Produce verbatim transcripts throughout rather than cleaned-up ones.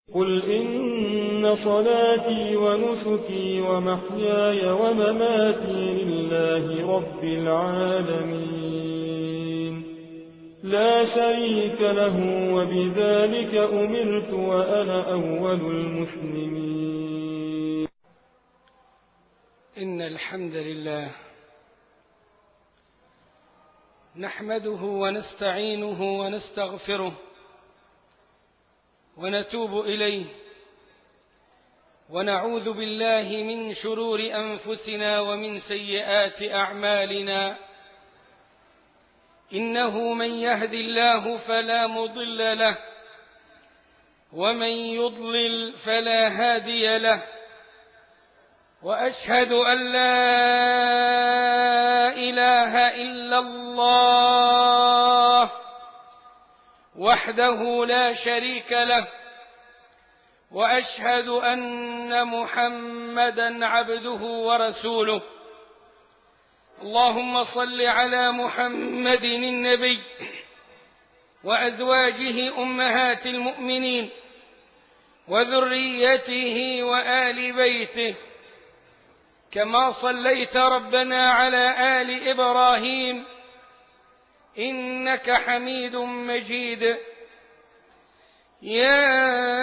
قل إن صلاتي ونسكي ومحياي ومماتي لله رب العالمين لا شريك له وبذلك أمرت وأنا أول المسلمين. إن الحمد لله نحمده ونستعينه ونستغفره ونتوب إليه ونعوذ بالله من شرور أنفسنا ومن سيئات أعمالنا إنه من يهد الله فلا مضل له ومن يضلل فلا هادي له وأشهد أن لا إله إلا الله وحده لا شريك له وأشهد أن محمدًا عبده ورسوله. اللهم صل على محمد النبي وأزواجه أمهات المؤمنين وذريته وآل بيته كما صليت ربنا على آل إبراهيم إنك حميد مجيد. يا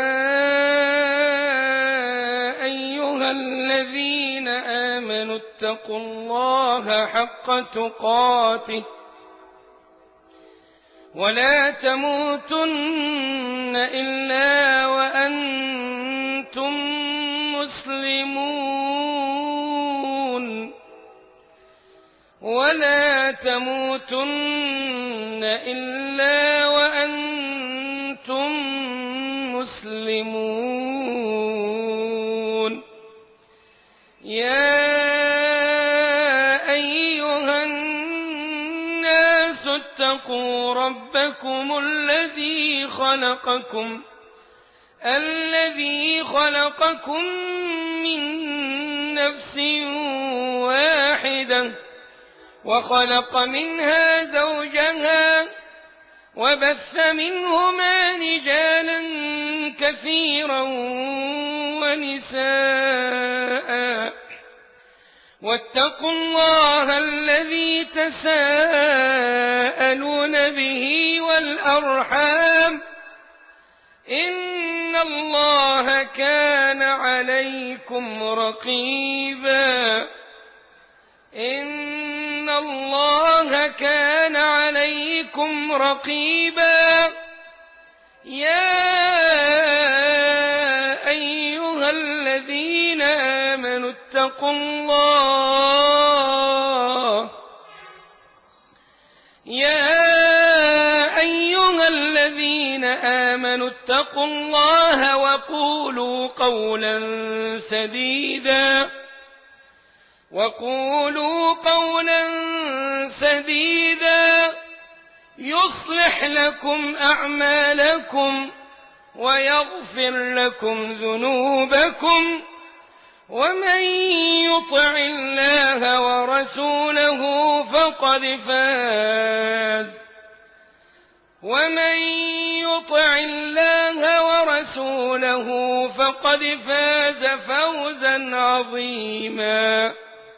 أيها الذين آمنوا اتقوا الله حق تقاته ولا تموتن إلا وأنتم مسلمون ولا تموتن إلا وأنتم مسلمون. يا أيها الناس اتقوا ربكم الذي خلقكم الذي خلقكم من نفس واحدة وخلق منها زوجها وبث منهما رجالا كثيرا ونساء واتقوا الله الذي تساءلون به والأرحام إن الله كان عليكم رقيبا إن الله كان عليكم رقيبا. يا أيها الذين آمنوا اتقوا الله يا أيها الذين آمنوا اتقوا الله وقولوا قولا سديدا وقولوا قولا سديدا يصلح لكم أعمالكم ويغفر لكم ذنوبكم ومن يطع الله ورسوله فقد فاز ومن يطع الله ورسوله فقد فاز فوزا عظيما.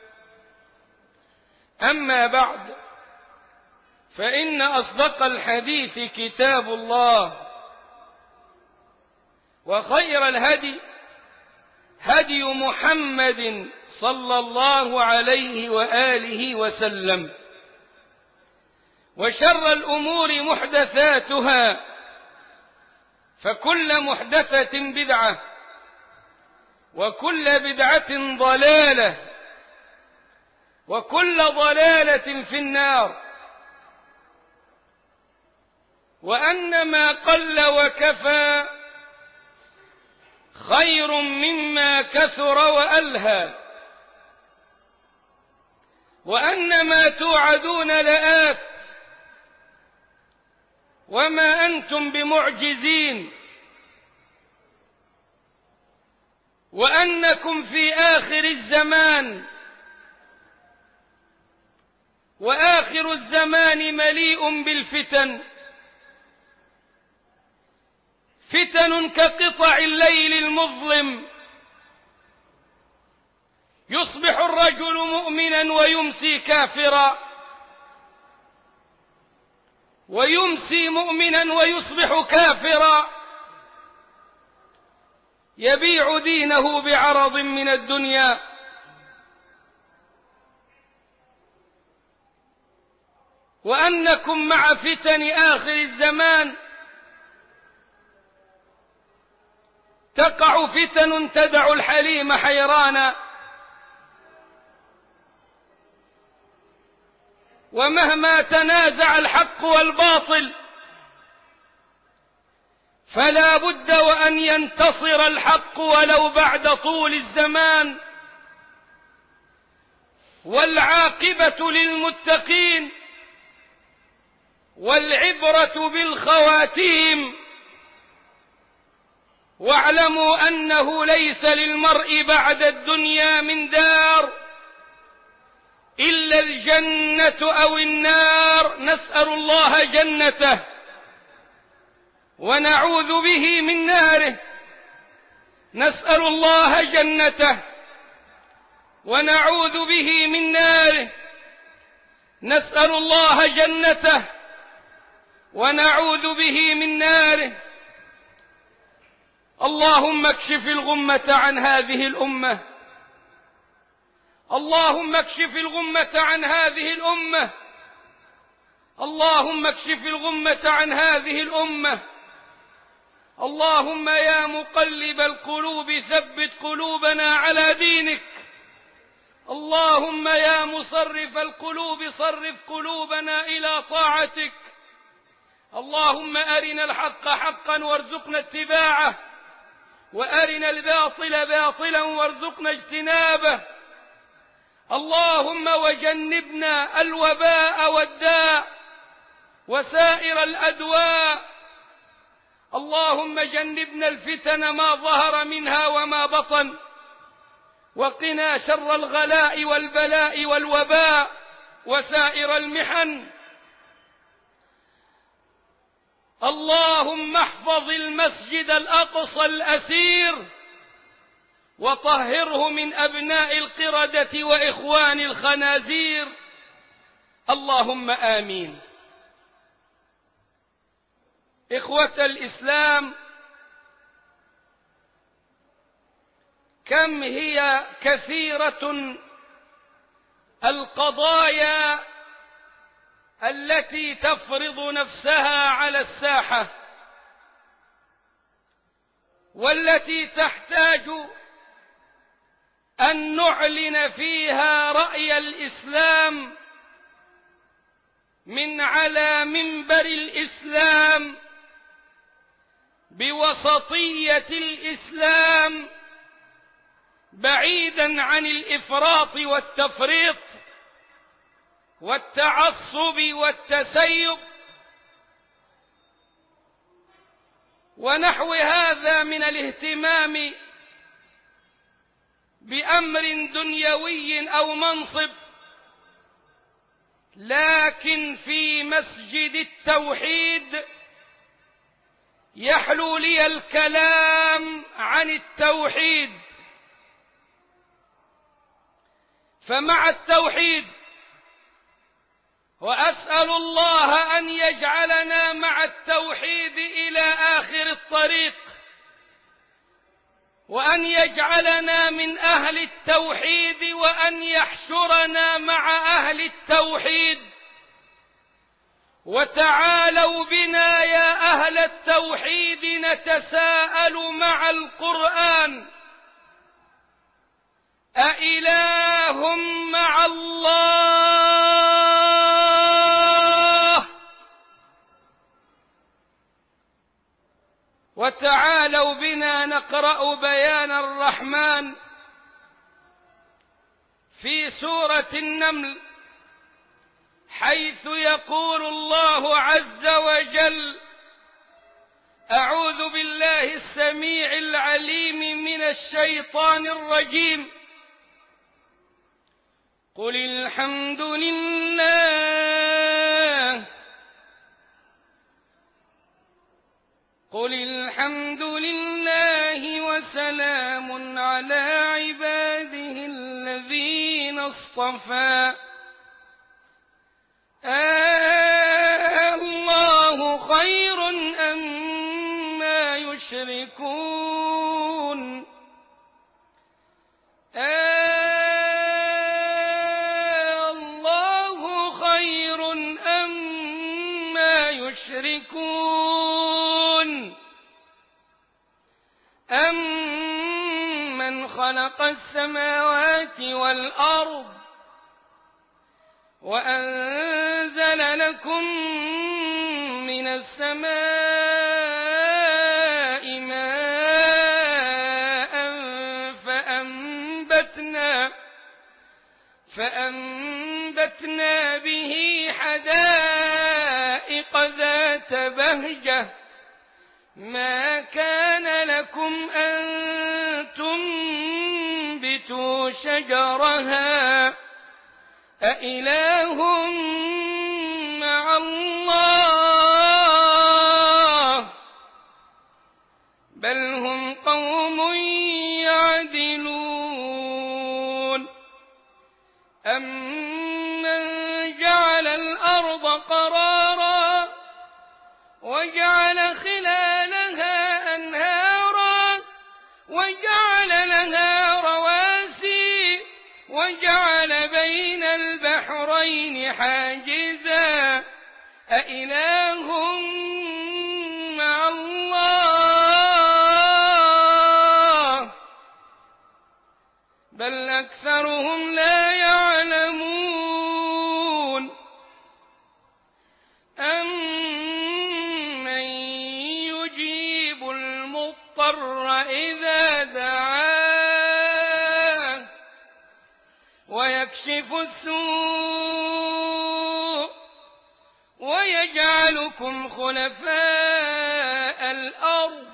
أما بعد فإن أصدق الحديث كتاب الله وخير الهدي هدي محمد صلى الله عليه وآله وسلم وشر الأمور محدثاتها فكل محدثة بدعة وكل بدعة ضلالة وكل ضلالة في النار. وأن ما قل وكفى خير مما كثر وألهى وأن ما توعدون لآت وما أنتم بمعجزين وأنكم في آخر الزمان وآخر الزمان مليء بالفتن فتن كقطع الليل المظلم، يصبح الرجل مؤمنا ويمسي كافرا، ويمسي مؤمنا ويصبح كافرا، يبيع دينه بعرض من الدنيا. وأنكم مع فتن آخر الزمان تقع فتن تدع الحليم حيرانا، ومهما تنازع الحق والباطل فلا بد وأن ينتصر الحق ولو بعد طول الزمان، والعاقبة للمتقين، والعبرة بالخواتيم. واعلموا أنه ليس للمرء بعد الدنيا من دار إلا الجنة أو النار، نسأل الله جنته ونعوذ به من ناره، نسأل الله جنته ونعوذ به من ناره، نسأل الله جنته ونعوذ به من ناره. اللهم اكشف الغمة عن هذه الأمة، اللهم اكشف الغمة عن هذه الأمة، اللهم اكشف الغمة عن هذه الأمة. اللهم يا مقلب القلوب ثبت قلوبنا على دينك، اللهم يا مصرف القلوب صرف قلوبنا إلى طاعتك. اللهم أرنا الحق حقا وارزقنا اتباعه، وأرنا الباطل باطلا وارزقنا اجتنابه. اللهم وجنبنا الوباء والداء وسائر الأدواء. اللهم جنبنا الفتن ما ظهر منها وما بطن، وقنا شر الغلاء والبلاء والوباء وسائر المحن. اللهم احفظ المسجد الأقصى الأسير وطهره من أبناء القردة وإخوان الخنازير، اللهم آمين. إخوة الإسلام، كم هي كثيرة القضايا التي تفرض نفسها على الساحة، والتي تحتاج أن نعلن فيها رأي الإسلام من على منبر الإسلام بوسطية الإسلام، بعيدا عن الإفراط والتفريط والتعصب والتسيب ونحو هذا من الاهتمام بأمر دنيوي أو منصب. لكن في مسجد التوحيد يحلو لي الكلام عن التوحيد، فمع التوحيد، وأسأل الله أن يجعلنا مع التوحيد إلى آخر الطريق، وأن يجعلنا من أهل التوحيد، وأن يحشرنا مع أهل التوحيد. وتعالوا بنا يا أهل التوحيد نتساءل مع القرآن: أإله مع الله؟ وتعالوا بنا نقرأ بيان الرحمن في سورة النمل، حيث يقول الله عز وجل: أعوذ بالله السميع العليم من الشيطان الرجيم، قل الحمد لله قل الحمد لله وسلام على عباده الذين اصطفى آه الله خير أما يشركون آه الله خير أما يشركون أمن خلق السماوات والأرض وأنزل لكم من السماء ماء فأنبتنا فأنبتنا به حدائق ذات بهجة ما كان لكم أن تنبتوا شجرها أإله مع الله بل هم قوم يعدلون أمن جعل الأرض قرارا وجعل خلالها أنهارا وجعل لها رواسي وجعل بين البحرين حاجزا أإله مع الله بل أكثرهم لا يعلمون أمن يجيب المضطر إذا دعاه ويكشف السوء ويجعلكم خلفاء الأرض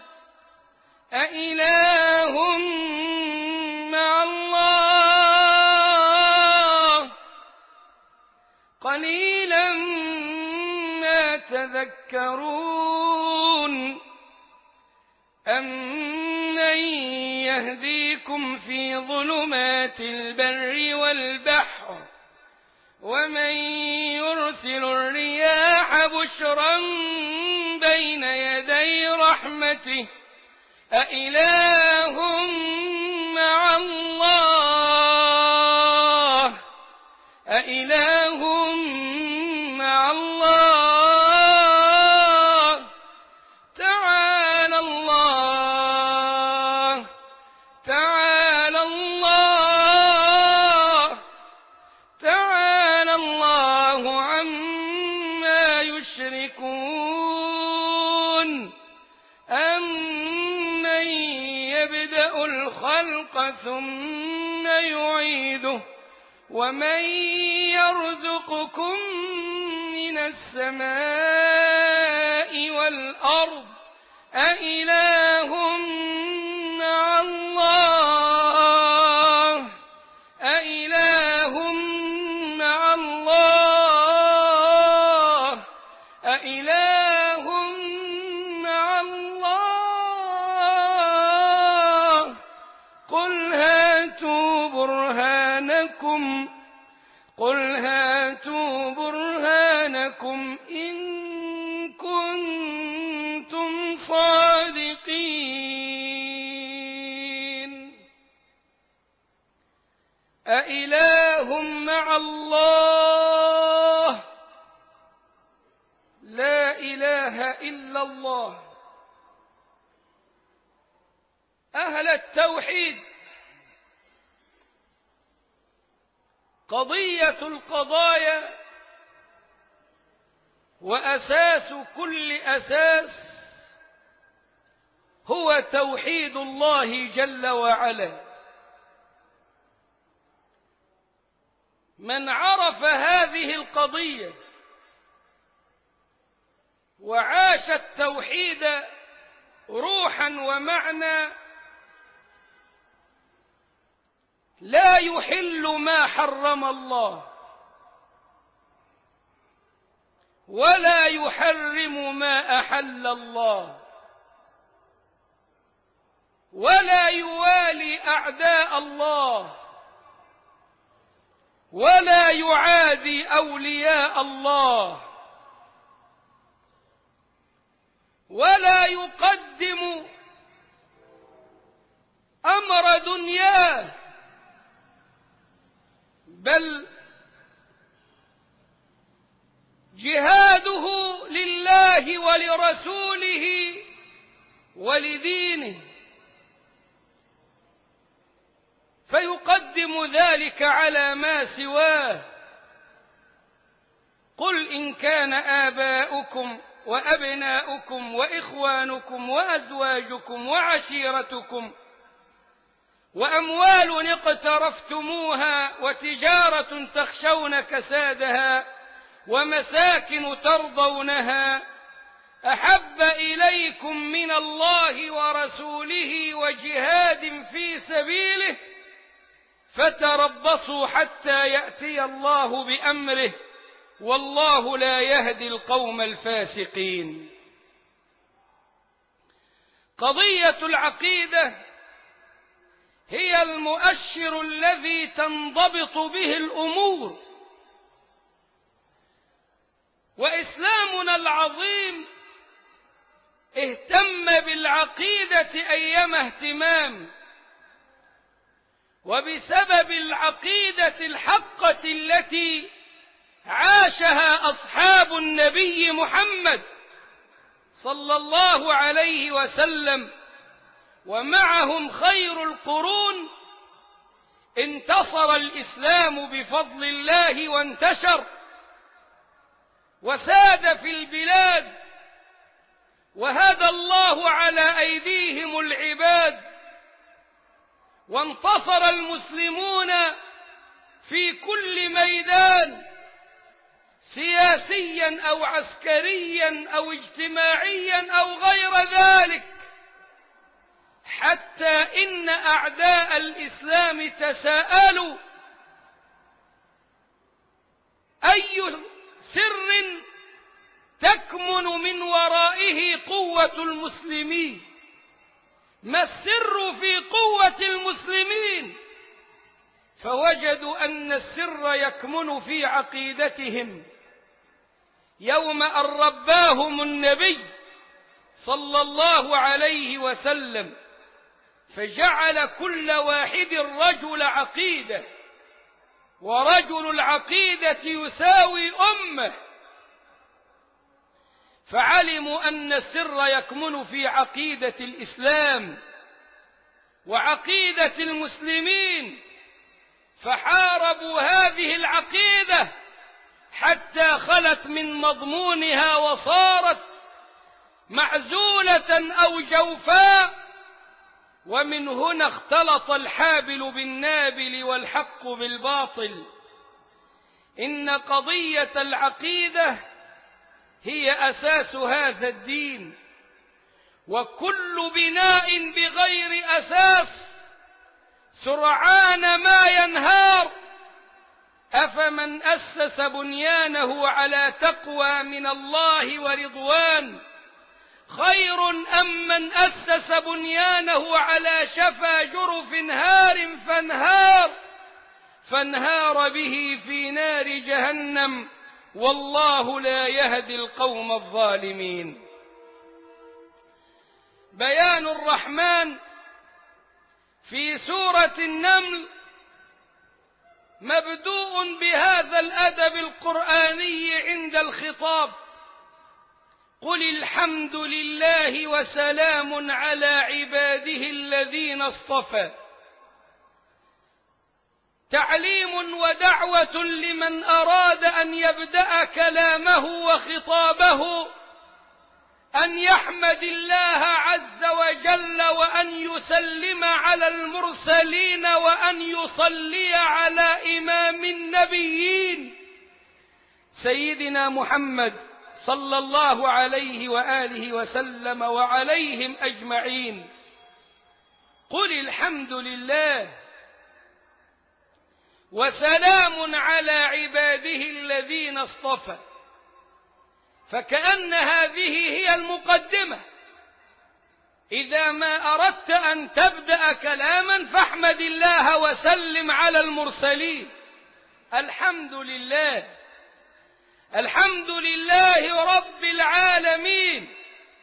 أإله مع الله قليلا ما تذكرون أمن يهديكم في ظلمات البر والبحر ومن يرسل الرياح بشرا بين يدي رحمته أإله مع الله أإله مع الله تعالى الله تعالى الله تعالى الله عما يشركون أمن يبدأ الخلق ثم يعيده ومن يرزقكم من السماء والأرض أإله مع الله أإله مع الله أإله مع الله قل هاتوا برهانكم قل هاتوا برهانكم إن كنتم صادقين أإله مع الله لا إله إلا الله أهل التوحيد قضية القضايا وأساس كل أساس هو توحيد الله جل وعلا. من عرف هذه القضية وعاش التوحيد روحا ومعنى لا يحل ما حرم الله ولا يحرم ما أحل الله ولا يوالي أعداء الله، ولا يعادي أولياء الله، ولا يقدم أمر دنياه، بل جهاده لله ولرسوله ولدينه، فيقدم ذلك على ما سواه. قل إن كان آباؤكم وأبناؤكم وإخوانكم وأزواجكم وعشيرتكم وأموال اقترفتموها وتجارة تخشون كسادها ومساكن ترضونها أحب إليكم من الله ورسوله وجهاد في سبيله فتربصوا حتى يأتي الله بأمره والله لا يهدي القوم الفاسقين. قضية العقيدة هي المؤشر الذي تنضبط به الأمور، وإسلامنا العظيم اهتم بالعقيدة أيما اهتمام، وبسبب العقيدة الحقة التي عاشها أصحاب النبي محمد صلى الله عليه وسلم ومعهم خير القرون، انتصر الإسلام بفضل الله وانتشر وساد في البلاد، وهدى الله على أيديهم العباد، وانتصر المسلمون في كل ميدان سياسيا أو عسكريا أو اجتماعيا أو غير ذلك، حتى إن أعداء الإسلام تساءلوا أي سر تكمن من ورائه قوة المسلمين، ما السر في قوة المسلمين؟ فوجدوا أن السر يكمن في عقيدتهم. يوم أن رباهم النبي صلى الله عليه وسلم فجعل كل واحد رجل عقيدة، ورجل العقيدة يساوي أمة، فعلموا أن السر يكمن في عقيدة الإسلام وعقيدة المسلمين، فحاربوا هذه العقيدة حتى خلت من مضمونها وصارت معزولة أو جوفاء، ومن هنا اختلط الحابل بالنابل والحق بالباطل. إن قضية العقيدة هي أساس هذا الدين، وكل بناء بغير أساس سرعان ما ينهار. أفمن أسس بنيانه على تقوى من الله ورضوان خير أم من أسس بنيانه على شفا جرف هار فانهار فانهار به في نار جهنم والله لا يهدي القوم الظالمين. بيان الرحمن في سورة النمل مبدوء بهذا الأدب القرآني عند الخطاب: قل الحمد لله وسلام على عباده الذين اصطفى. تعليم ودعوة لمن أراد أن يبدأ كلامه وخطابه أن يحمد الله عز وجل، وأن يسلم على المرسلين، وأن يصلي على إمام النبيين سيدنا محمد صلى الله عليه وآله وسلم وعليهم أجمعين. قل الحمد لله وسلام على عباده الذين اصطفى، فكأن هذه هي المقدمة إذا ما أردت أن تبدأ كلاما فاحمد الله وسلم على المرسلين. الحمد لله، الحمد لله رب العالمين،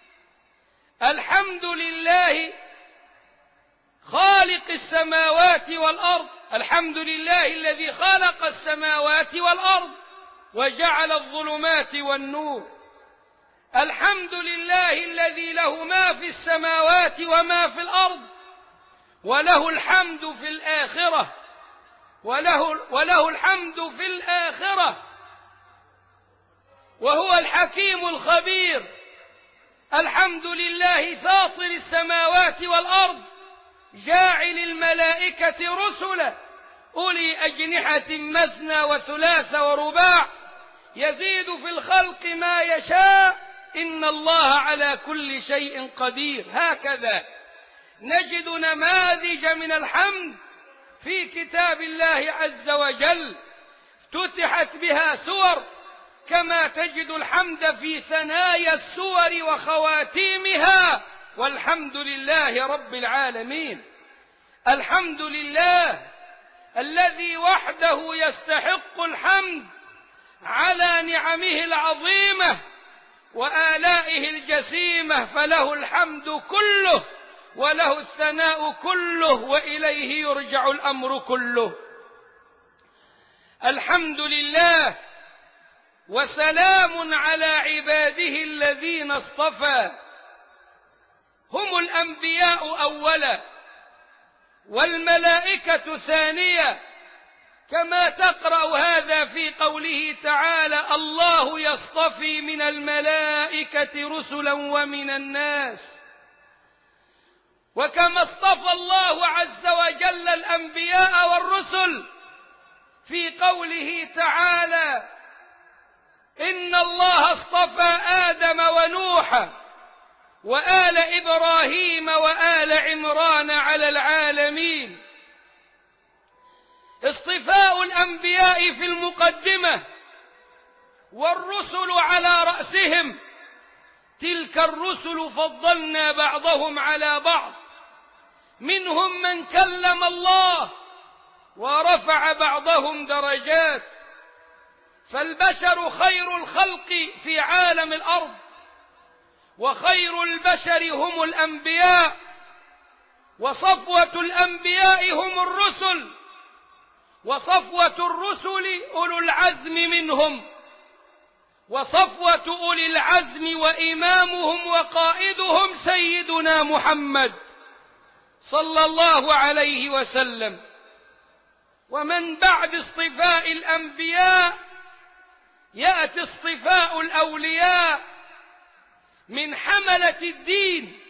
الحمد لله خالق السماوات والأرض، الحمد لله الذي خلق السماوات والأرض وجعل الظلمات والنور، الحمد لله الذي له ما في السماوات وما في الأرض، وله الحمد في الآخرة، وله, وله الحمد في الآخرة، وهو الحكيم الخبير. الحمد لله فاطر السماوات والأرض، جاعل الملائكة رسلا أولي أجنحة مثنى وثلاث ورباع، يزيد في الخلق ما يشاء، إن الله على كل شيء قدير. هكذا نجد نماذج من الحمد في كتاب الله عز وجل افتتحت بها سور، كما تجد الحمد في ثنايا السور وخواتيمها، والحمد لله رب العالمين. الحمد لله الذي وحده يستحق الحمد على نعمه العظيمة وآلائه الجسيمة، فله الحمد كله وله الثناء كله وإليه يرجع الأمر كله. الحمد لله وسلام على عباده الذين اصطفى، هم الأنبياء أولا والملائكة ثانيا، كما تقرأ هذا في قوله تعالى: الله يصطفي من الملائكة رسلا ومن الناس. وكما اصطفى الله عز وجل الأنبياء والرسل في قوله تعالى: إن الله اصطفى آدم ونوحا وآل إبراهيم وآل عمران على العالمين. اصطفاء الأنبياء في المقدمة والرسل على رأسهم، تلك الرسل فضلنا بعضهم على بعض، منهم من كلم الله ورفع بعضهم درجات، فالبشر خير الخلق في عالم الأرض، وخير البشر هم الأنبياء، وصفوة الأنبياء هم الرسل، وصفوة الرسل أولو العزم منهم، وصفوة أولي العزم وإمامهم وقائدهم سيدنا محمد صلى الله عليه وسلم. ومن بعد اصطفاء الأنبياء يأتي اصطفاء الأولياء من حملة الدين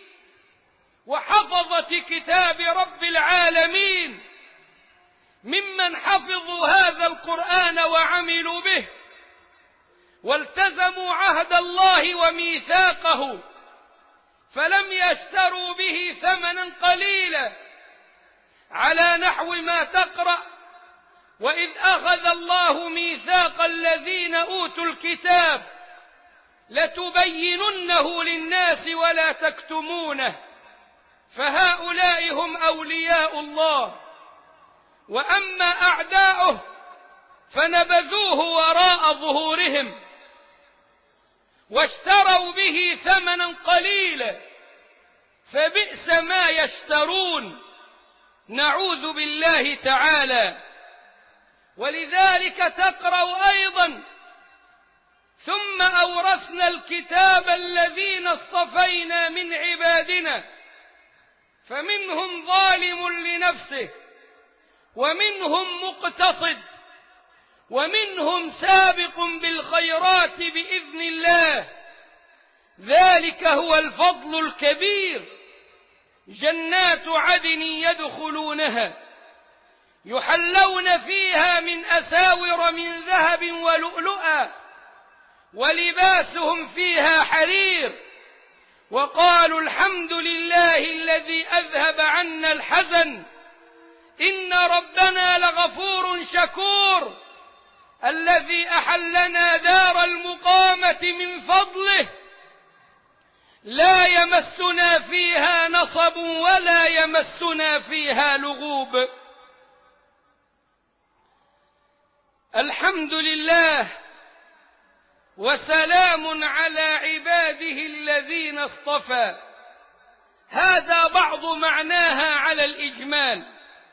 وحفظة كتاب رب العالمين، ممن حفظوا هذا القرآن وعملوا به والتزموا عهد الله وميثاقه، فلم يشتروا به ثمنا قليلا، على نحو ما تقرأ: وإذ أخذ الله ميثاق الذين أوتوا الكتاب لتبيننه للناس ولا تكتمونه، فهؤلاء هم أولياء الله. وأما أعداؤه فنبذوه وراء ظهورهم واشتروا به ثمنا قليلا، فبئس ما يشترون، نعوذ بالله تعالى. ولذلك تقرأ أيضا: ثم أورثنا الكتاب الذين اصطفينا من عبادنا فمنهم ظالم لنفسه ومنهم مقتصد ومنهم سابق بالخيرات بإذن الله، ذلك هو الفضل الكبير. جنات عدن يدخلونها يحلون فيها من أساور من ذهب ولؤلؤا ولباسهم فيها حرير، وقالوا الحمد لله الذي أذهب عنا الحزن إن ربنا لغفور شكور، الذي أحلنا دار المقامة من فضله لا يمسنا فيها نصب ولا يمسنا فيها لغوب. الحمد لله وسلام على عباده الذين اصطفى. هذا بعض معناها على الإجمال.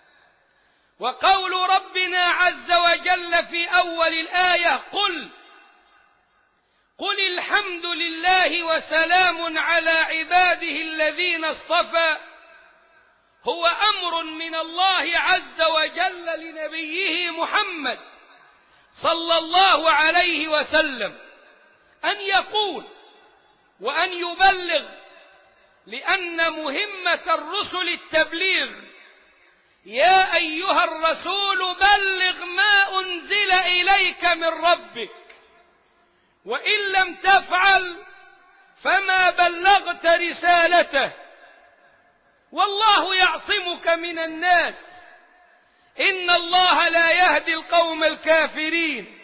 وقول ربنا عز وجل في أول الآية قل قل الحمد لله وسلام على عباده الذين اصطفى هو أمر من الله عز وجل لنبيه محمد صلى الله عليه وسلم أن يقول وأن يبلغ، لأن مهمة الرسل التبليغ. يا أيها الرسول بلغ ما أنزل إليك من ربك، وإن لم تفعل فما بلغت رسالته، والله يعصمك من الناس، إن الله لا يهدي القوم الكافرين.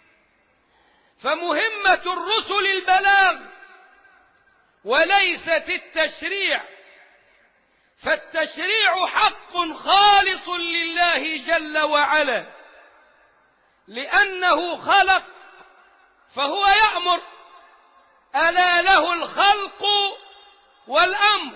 فمهمة الرسل البلاغ وليست التشريع، فالتشريع حق خالص لله جل وعلا، لأنه خلق فهو يأمر، ألا له الخلق والأمر،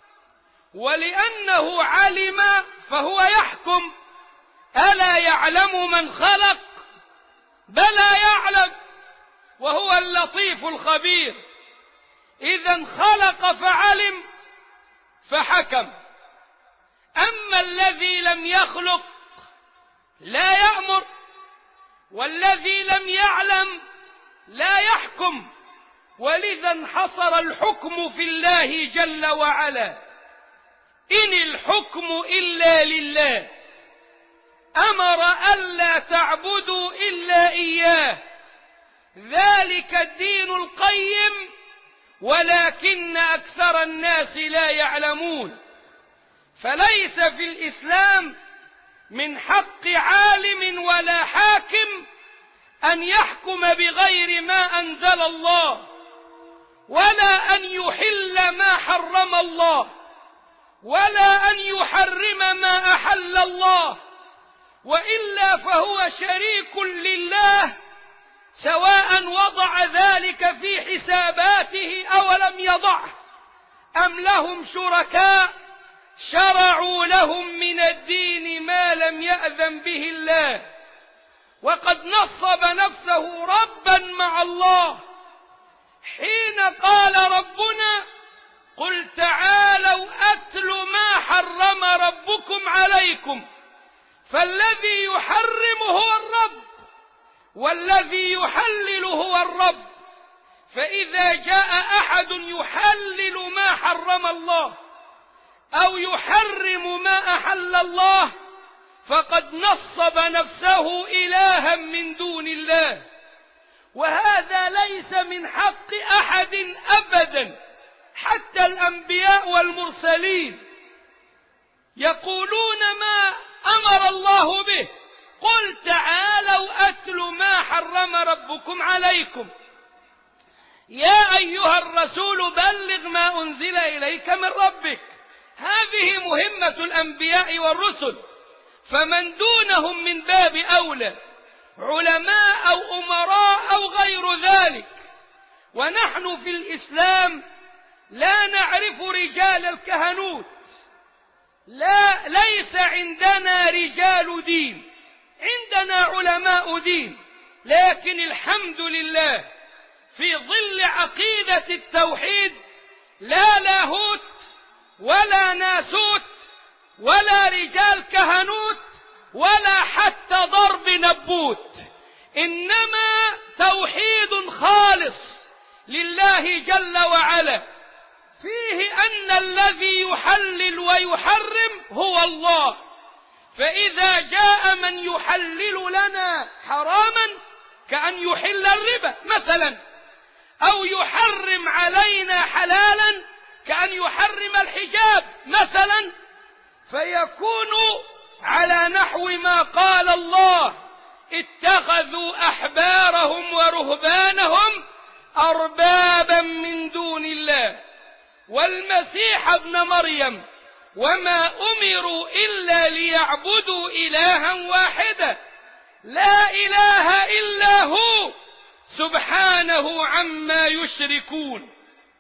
ولأنه علم فهو يحكم، ألا يعلم من خلق؟ بلى يعلم، وهو اللطيف الخبير. إذا خلق فعلم فحكم. أما الذي لم يخلق لا يأمر، والذي لم يعلم لا يحكم، ولذا انحصر الحكم في الله جل وعلا. إن الحكم إلا لله، أمر ألا تعبدوا إلا إياه، ذلك الدين القيم ولكن أكثر الناس لا يعلمون. فليس في الإسلام من حق عالم ولا حاكم أن يحكم بغير ما أنزل الله، ولا أن يحل ما حرم الله، ولا أن يحرم ما أحل الله، وإلا فهو شريك لله، سواء وضع ذلك في حساباته أو لم يضعه، أم لهم شركاء شرعوا لهم من الدين ما لم يأذن به الله. وقد نصب نفسه ربا مع الله حين قال ربنا قل تعالوا أتل ما حرم ربكم عليكم، فالذي يحرم هو الرب والذي يحلل هو الرب. فإذا جاء أحد يحلل ما حرم الله أو يحرم ما أحل الله فقد نصب نفسه إلها من دون الله، وهذا ليس من حق أحد أبدا، حتى الأنبياء والمرسلين يقولون ما أمر الله به قل تعالوا أتل ما حرم ربكم عليكم. يا أيها الرسول بلغ ما أنزل إليك من ربك. هذه مهمة الأنبياء والرسل، فمن دونهم من باب أولى، علماء أو أمراء أو غير ذلك. ونحن في الإسلام لا نعرف رجال الكهنوت، لا ليس عندنا رجال دين، عندنا علماء دين، لكن الحمد لله في ظل عقيدة التوحيد لا لاهوت ولا ناسوت ولا رجال كهنوت ولا حتى ضرب نبوت، إنما توحيد خالص لله جل وعلا، فيه أن الذي يحلل ويحرم هو الله. فإذا جاء من يحلل لنا حراما كأن يحل الربا مثلا، أو يحرم علينا حلالا كأن يحرم الحجاب مثلا، فيكون على نحو ما قال الله اتخذوا أحبارهم ورهبانهم أربابا من دون الله. والمسيح ابن مريم، وما أمروا إلا ليعبدوا إلها واحدا لا إله إلا هو سبحانه عما يشركون.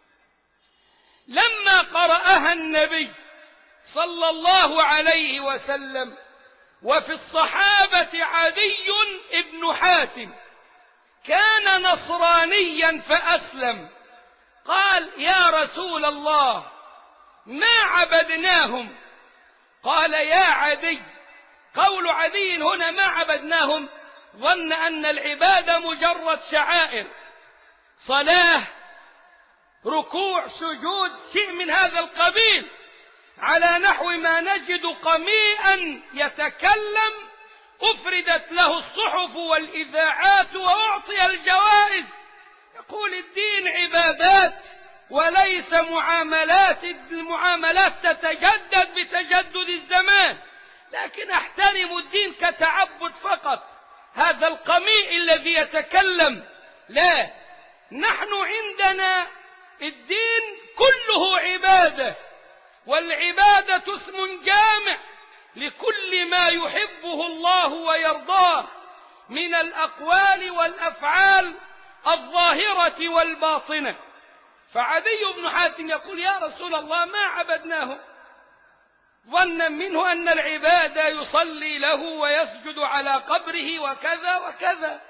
لما قرأها النبي صلى الله عليه وسلم وفي الصحابة عدي بن حاتم كان نصرانيا فأسلم، قال: يا رسول الله ما عبدناهم. قال: يا عدي، قول عدي هنا ما عبدناهم ظن أن العبادة مجرد شعائر، صلاة، ركوع، سجود، شيء من هذا القبيل، على نحو ما نجد قميئا يتكلم أفردت له الصحف والإذاعات وأعطي الجوائز. يقول الدين عبادات وليس معاملات، المعاملات تتجدد بتجدد الزمان، لكن احترم الدين كتعبد فقط. هذا القميء الذي يتكلم لا، نحن عندنا الدين كله عبادة، والعبادة اسم جامع لكل ما يحبه الله ويرضاه من الأقوال والأفعال الظاهرة والباطنة. فعدي بن حاتم يقول: يا رسول الله ما عبدناه، ظنا منه أن العبادة يصلي له ويسجد على قبره وكذا وكذا.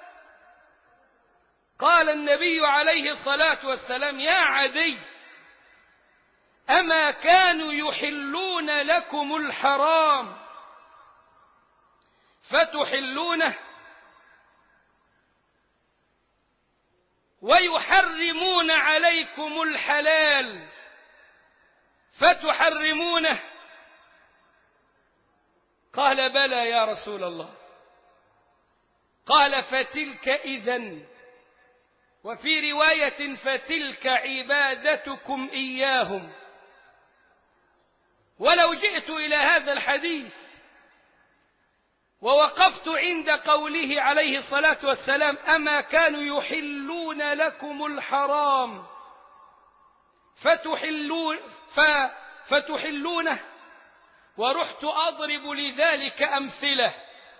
قال النبي عليه الصلاة والسلام: يا عدي، أما كانوا يحلون لكم الحرام فتحلونه ويحرمون عليكم الحلال فتحرمونه؟ قال: بلى يا رسول الله. قال: فتلك إذن، وفي رواية فتلك عبادتكم إياهم. ولو جئت إلى هذا الحديث ووقفت عند قوله عليه الصلاة والسلام: أما كانوا يحلون لكم الحرام فتحلون فتحلونه، ورحت أضرب لذلك أمثلة،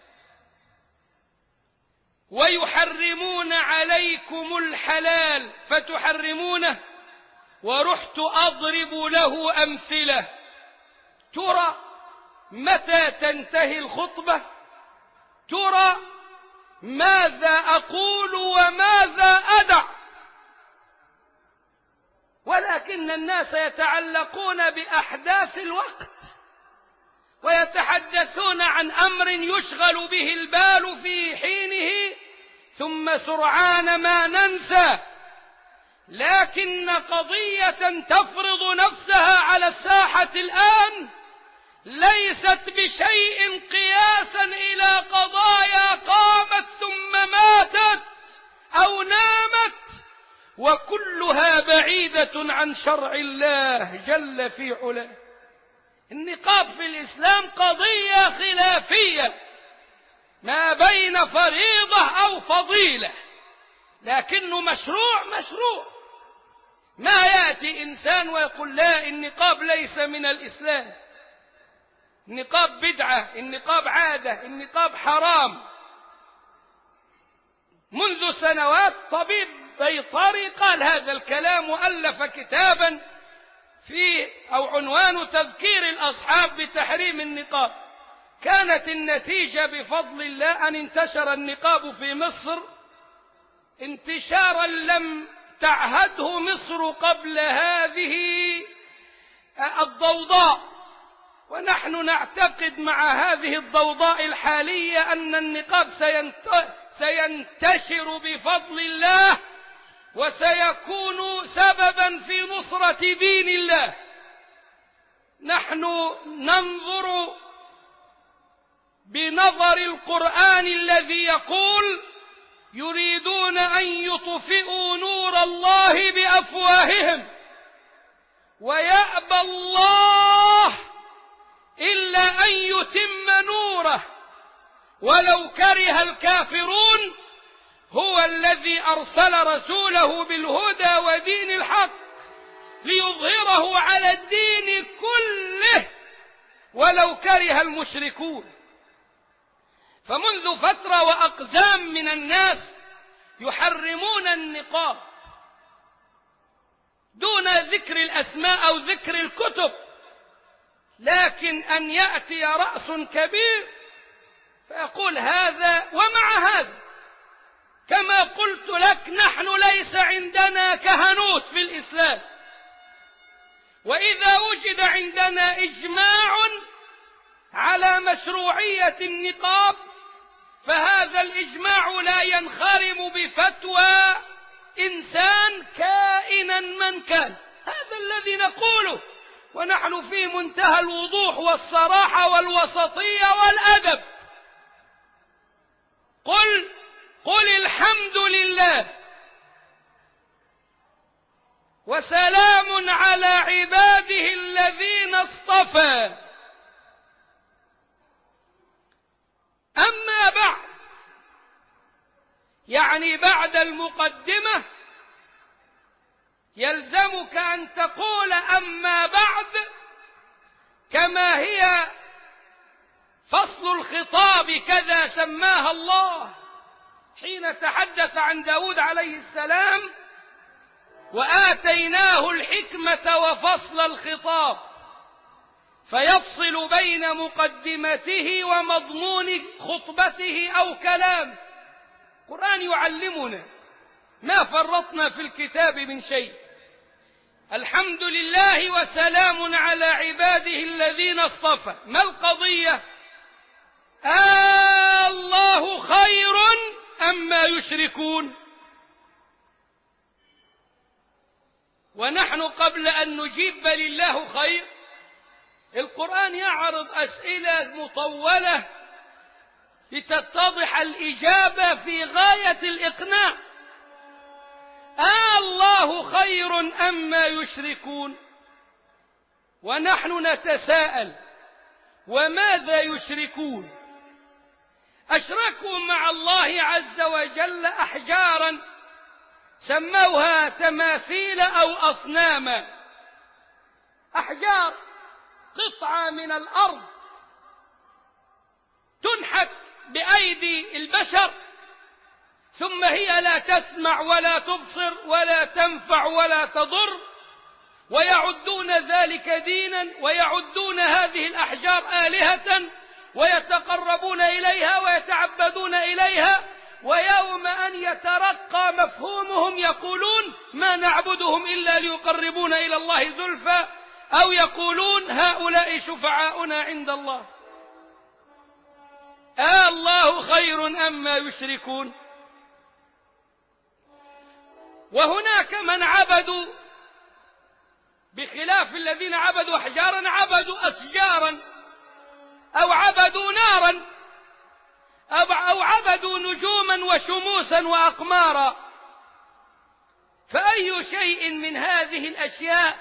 ويحرمون عليكم الحلال فتحرمونه، ورحت أضرب له أمثلة، ترى متى تنتهي الخطبة؟ ترى ماذا أقول وماذا أدع؟ ولكن الناس يتعلقون بأحداث الوقت ويتحدثون عن أمر يشغل به البال في حينه ثم سرعان ما ننسى. لكن قضية تفرض نفسها على الساحة الآن ليست بشيء قياسا إلى قضايا قامت ثم ماتت أو نامت، وكلها بعيدة عن شرع الله جل في علاه. النقاب في الإسلام قضية خلافية ما بين فريضة أو فضيلة، لكنه مشروع مشروع. ما يأتي إنسان ويقول: لا، النقاب ليس من الإسلام، النقاب بدعة، النقاب عادة، النقاب حرام. منذ سنوات طبيب بيطري قال هذا الكلام وألف كتابا في أو عنوان تذكير الأصحاب بتحريم النقاب. كانت النتيجة بفضل الله أن انتشر النقاب في مصر انتشارا لم تعهده مصر قبل هذه الضوضاء، ونحن نعتقد مع هذه الضوضاء الحالية أن النقاب سينتشر بفضل الله وسيكون سببا في نصرة دين الله. نحن ننظر بنظر القرآن الذي يقول: يريدون أن يطفئوا نور الله بأفواههم ويأبى الله إلا أن يتم نوره ولو كره الكافرون. هو الذي أرسل رسوله بالهدى ودين الحق ليظهره على الدين كله ولو كره المشركون. فمنذ فترة وأقزام من الناس يحرمون النقاب دون ذكر الأسماء أو ذكر الكتب، لكن أن يأتي رأس كبير فيقول هذا ومع هذا، كما قلت لك نحن ليس عندنا كهنوت في الإسلام، وإذا وجد عندنا إجماع على مشروعية النقاب فهذا الإجماع لا ينخرم بفتوى إنسان كائنا من كان. هذا الذي نقوله ونحن في منتهى الوضوح والصراحة والوسطية والأدب. قل قل الحمد لله وسلام على عباده الذين اصطفى. أما بعد، يعني بعد المقدمة يلزمك أن تقول أما بعد كما هي فصل الخطاب كذا سماها الله حين تحدث عن داود عليه السلام وآتيناه الحكمة وفصل الخطاب، فيفصل بين مقدمته ومضمون خطبته أو كلام. القرآن يعلمنا ما فرطنا في الكتاب من شيء. الحمد لله وسلام على عباده الذين اصطفى. ما القضية؟ آه الله خير أما يشركون. ونحن قبل أن نجيب بل الله خير، القرآن يعرض أسئلة مطولة لتتضح الإجابة في غاية الإقناع. آه الله خير أما يشركون. ونحن نتساءل وماذا يشركون؟ أشركوا مع الله عز وجل أحجارا سموها تماثيل أو أصناما. أحجار قطعة من الأرض تنحت بأيدي البشر، ثم هي لا تسمع ولا تبصر ولا تنفع ولا تضر، ويعدون ذلك دينا ويعدون هذه الأحجار آلهة ويتقربون إليها ويتعبدون إليها، ويوم أن يترقى مفهومهم يقولون ما نعبدهم إلا ليقربونا إلى الله زلفى، أو يقولون هؤلاء شفعاؤنا عند الله. آه الله خير أما يشركون. وهناك من عبدوا بخلاف الذين عبدوا أحجارا، عبدوا أشجارا أو عبدوا نارا أو عبدوا نجوما وشموسا وأقمارا. فأي شيء من هذه الأشياء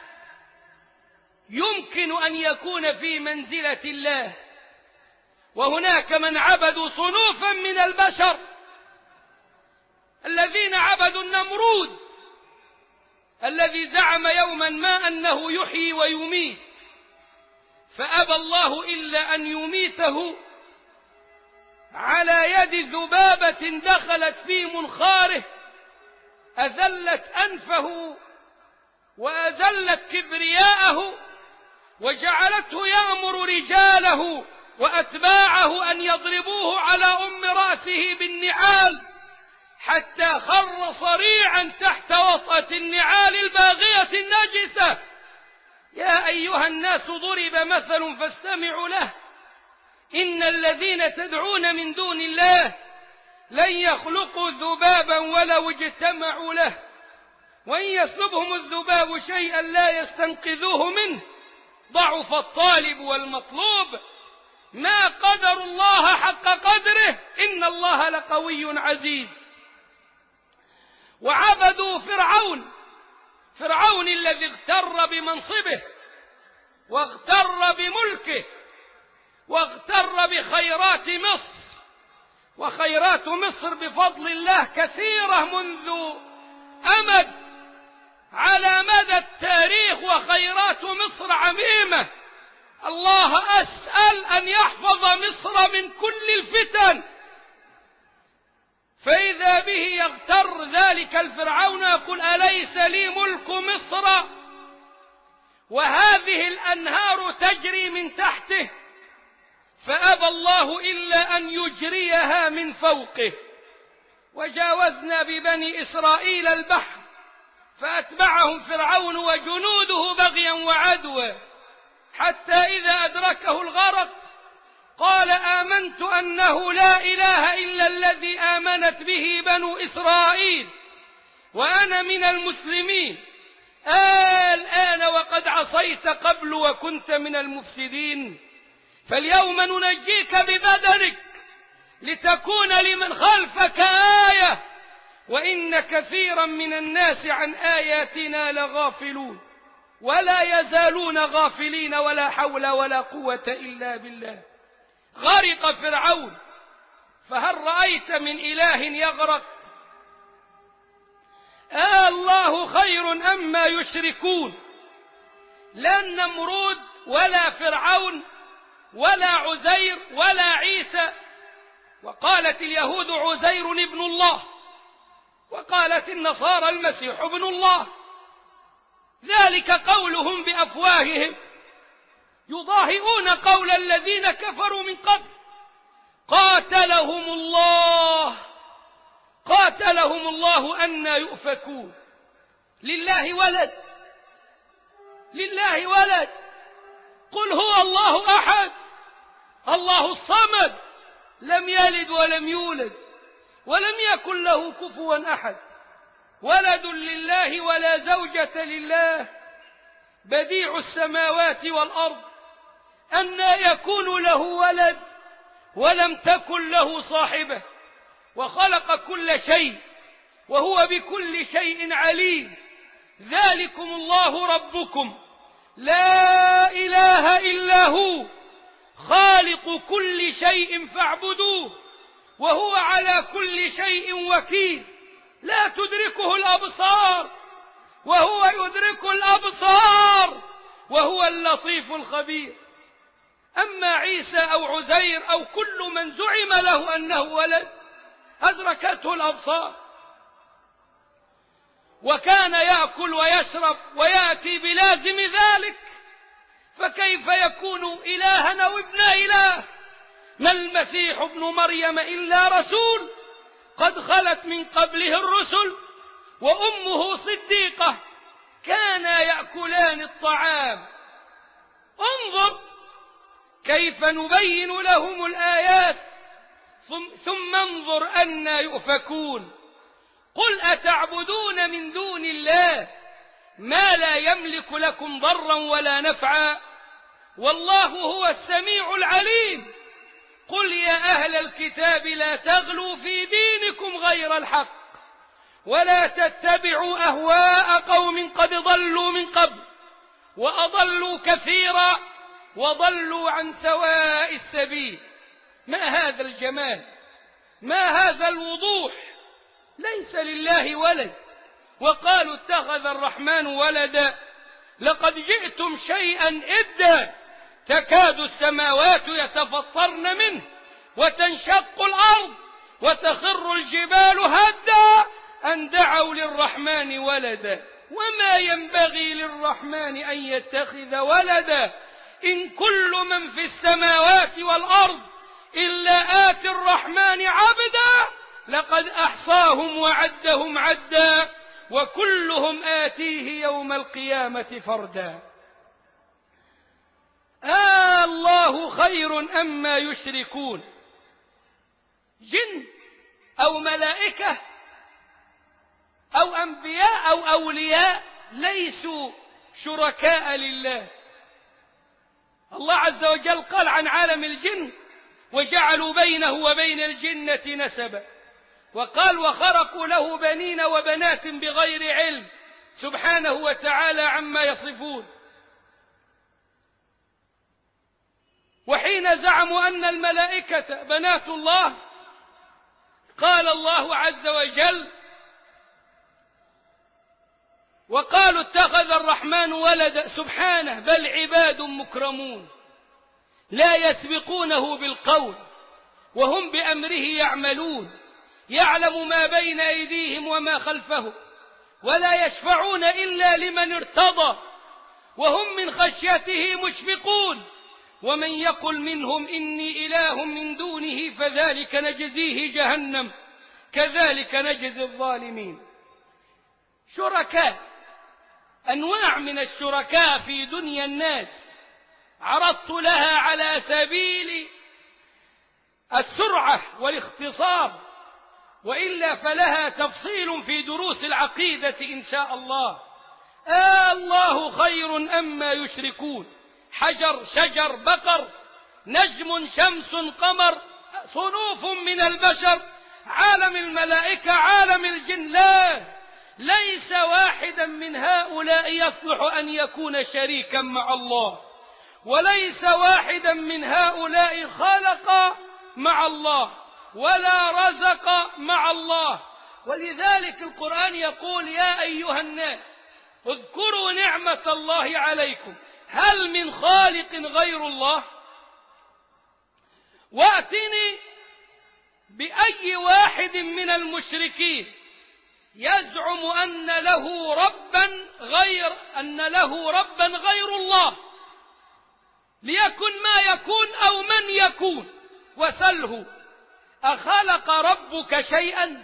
يمكن أن يكون في منزلة الله؟ وهناك من عبدوا صنوفا من البشر، الذين عبدوا النمرود الذي زعم يوما ما أنه يحيي ويميت، فأبى الله إلا أن يميته على يد ذبابة دخلت في منخاره أذلت أنفه وأذلت كبرياءه وجعلته يأمر رجاله وأتباعه أن يضربوه على أم رأسه بالنعال حتى خر صريعا تحت وطأة النعال الباغية النجسة. يا أيها الناس ضرب مثل فاستمعوا له، إن الذين تدعون من دون الله لن يخلقوا ذبابا ولو اجتمعوا له، وإن يسلبهم الذباب شيئا لا يستنقذوه منه، ضعف الطالب والمطلوب، ما قدر الله حق قدره إن الله لقوي عزيز. وعبدوا فرعون فرعون الذي اغتر بمنصبه واغتر بملكه واغتر بخيرات مصر، وخيرات مصر بفضل الله كثيرة منذ أمد، على مدى التاريخ، وخيرات مصر عميمة. الله أسأل أن يحفظ مصر من كل الفتن. فإذا به يغتر ذلك الفرعون يقول: أليس لي ملك مصر وهذه الأنهار تجري من تحته؟ فأبى الله إلا أن يجريها من فوقه. وجاوزنا ببني إسرائيل البحر فأتبعهم فرعون وجنوده بغيا وعدوا، حتى إذا أدركه الغرق قال: آمنت أنه لا إله إلا الذي آمنت به بنو إسرائيل وأنا من المسلمين. آه الآن وقد عصيت قبل وكنت من المفسدين، فاليوم ننجيك ببدنك لتكون لمن خلفك آية، وإن كثيرا من الناس عن آياتنا لغافلون ولا يزالون غافلين، ولا حول ولا قوة إلا بالله. غرق فرعون، فهل رأيت من إله يغرق؟ آه الله خير أما يشركون. لا النمرود ولا فرعون ولا عزير ولا عيسى. وقالت اليهود عزير ابن الله، وقالت النصارى المسيح ابن الله. ذلك قولهم بأفواههم، يضاهئون قول الذين كفروا من قبل. قاتلهم الله قاتلهم الله أنى يؤفكون. لله ولد لله ولد قل هو الله أحد الله الصمد لم يلد ولم يولد ولم يكن له كفوا أحد. ولد لله ولا زوجة لله بديع السماوات والأرض أنى يكون له ولد ولم تكن له صاحبة، وخلق كل شيء وهو بكل شيء عليم. ذلكم الله ربكم لا إله إلا هو خالق كل شيء فاعبدوه وهو على كل شيء وكيل. لا تدركه الأبصار وهو يدرك الأبصار وهو اللطيف الخبير. أما عيسى أو عزير أو كل من زعم له أنه ولد أدركته الأبصار، وكان يأكل ويشرب ويأتي بلازم ذلك، فكيف يكون إلها أو ابن إله؟ ما المسيح ابن مريم إلا رسول قد خلت من قبله الرسل وأمه صديقة كانا يأكلان الطعام. انظر كيف نبين لهم الآيات ثم انظر أنى يؤفكون. قل أتعبدون من دون الله ما لا يملك لكم ضرا ولا نفعا والله هو السميع العليم. قل يا أهل الكتاب لا تغلوا في دينكم غير الحق ولا تتبعوا أهواء قوم قد ضلوا من قبل وأضلوا كثيرا وضلوا عن سواء السبيل. ما هذا الجمال؟ ما هذا الوضوح؟ ليس لله ولد. وقالوا اتخذ الرحمن ولدا لقد جئتم شيئا إدا تكاد السماوات يتفطرن منه وتنشق الأرض وتخر الجبال هدا أن دعوا للرحمن ولدا وما ينبغي للرحمن أن يتخذ ولدا إن كل من في السماوات والأرض إلا آتي الرحمن عبدا لقد أحصاهم وعدهم عدا وكلهم آتيه يوم القيامة فردا. آه الله خير أما يشركون. جن أو ملائكة أو أنبياء أو أولياء ليسوا شركاء لله. الله عز وجل قال عن عالم الجن وجعلوا بينه وبين الجنة نسبا، وقال وخرقوا له بنين وبنات بغير علم سبحانه وتعالى عما يصفون. وحين زعموا أن الملائكة بنات الله قال الله عز وجل وقالوا اتخذ الرحمن ولدا، سبحانه، بل عباد مكرمون لا يسبقونه بالقول وهم بأمره يعملون، يعلم ما بين أيديهم وما خلفهم ولا يشفعون إلا لمن ارتضى وهم من خشيته مشفقون، ومن يقل منهم إني إله من دونه فذلك نجزيه جهنم كذلك نجزي الظالمين. شركاء، أنواع من الشركاء في دنيا الناس عرضت لها على سبيل السرعة والاختصار، وإلا فلها تفصيل في دروس العقيدة إن شاء الله. آه الله خير أما يشركون، حجر شجر بقر نجم شمس قمر صنوف من البشر عالم الملائكة عالم الجن، لا ليس واحدا من هؤلاء يصلح أن يكون شريكا مع الله، وليس واحدا من هؤلاء خلق مع الله ولا رزق مع الله. ولذلك القرآن يقول يا أيها الناس اذكروا نعمة الله عليكم هل من خالق غير الله؟ وأتني بأي واحد من المشركين يزعم أن له ربا غير أن له ربا غير الله، ليكن ما يكون أو من يكون، وسله أخلق ربك شيئا؟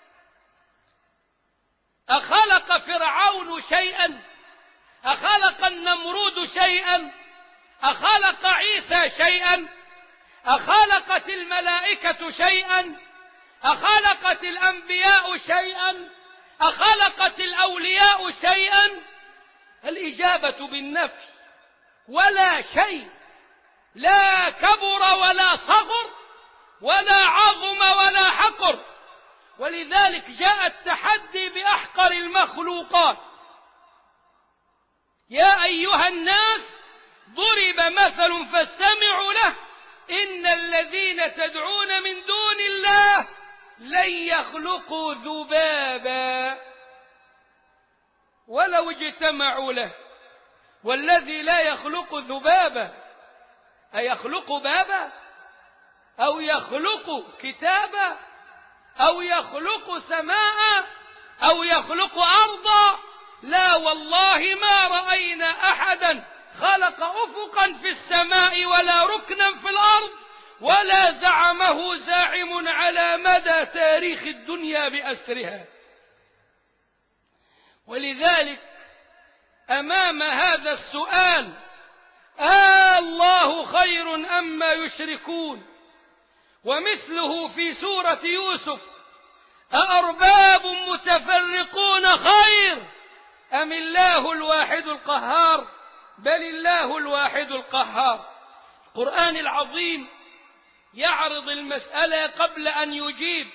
أخلق فرعون شيئا؟ أخلق النمرود شيئا؟ أخلق عيسى شيئا؟ أخلقت الملائكة شيئا؟ أخلقت الأنبياء شيئا؟ أخلقت الأولياء شيئا؟ الإجابة بالنفي، ولا شيء، لا كبر ولا صغر ولا عظم ولا حقر. ولذلك جاء التحدي بأحقر المخلوقات. يا أيها الناس ضرب مثل فاستمعوا له إن الذين تدعون من دون الله لن يخلقوا ذبابا ولو اجتمعوا له، والذي لا يخلق ذبابا أيخلق بابا أو يخلق كتابا أو يخلق سماء أو يخلق أرضا؟ لا والله ما رأينا أحدا خلق أفقا في السماء ولا ركنا في الأرض ولا زعمه زاعم على مدى تاريخ الدنيا بأسرها. ولذلك أمام هذا السؤال آه الله خير أما يشركون، ومثله في سورة يوسف أأرباب متفرقون خير أم الله الواحد القهار بل الله الواحد القهار. القرآن العظيم يعرض المسألة قبل أن يجيب،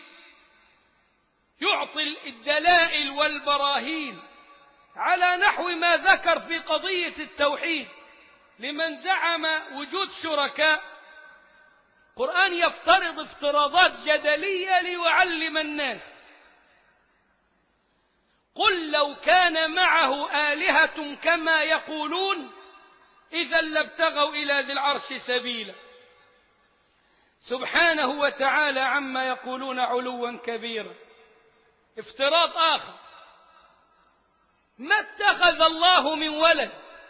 يعطي الدلائل والبراهين على نحو ما ذكر في قضية التوحيد لمن زعم وجود شركاء. القرآن يفترض افتراضات جدلية ليعلم الناس. قل لو كان معه آلهة كما يقولون إذا لابتغوا إلى ذي العرش سبيلا، سبحانه وتعالى عما يقولون علوا كبيرا. افتراض آخر، ما اتخذ الله من ولد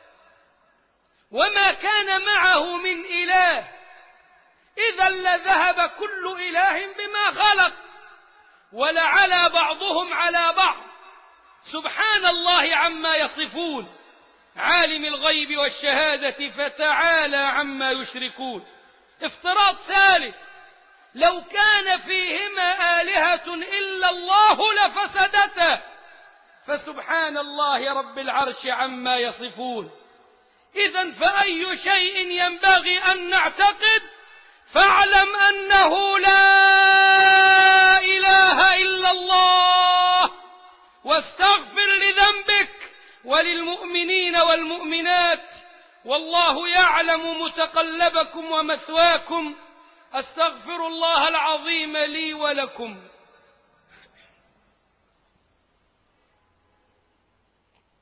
وما كان معه من إله إذا لذهب كل إله بما خلق ولعلى بعضهم على بعض، سبحان الله عما يصفون، عالم الغيب والشهادة فتعالى عما يشركون. افتراض ثالث، لو كان فيهما آلهة إلا الله لفسدتا، فسبحان الله رب العرش عما يصفون. إذن فأي شيء ينبغي أن نعتقد؟ فاعلم أنه لا إله إلا الله، واستغفر لذنبك وللمؤمنين والمؤمنات، والله يعلم متقلبكم ومثواكم. أستغفر الله العظيم لي ولكم.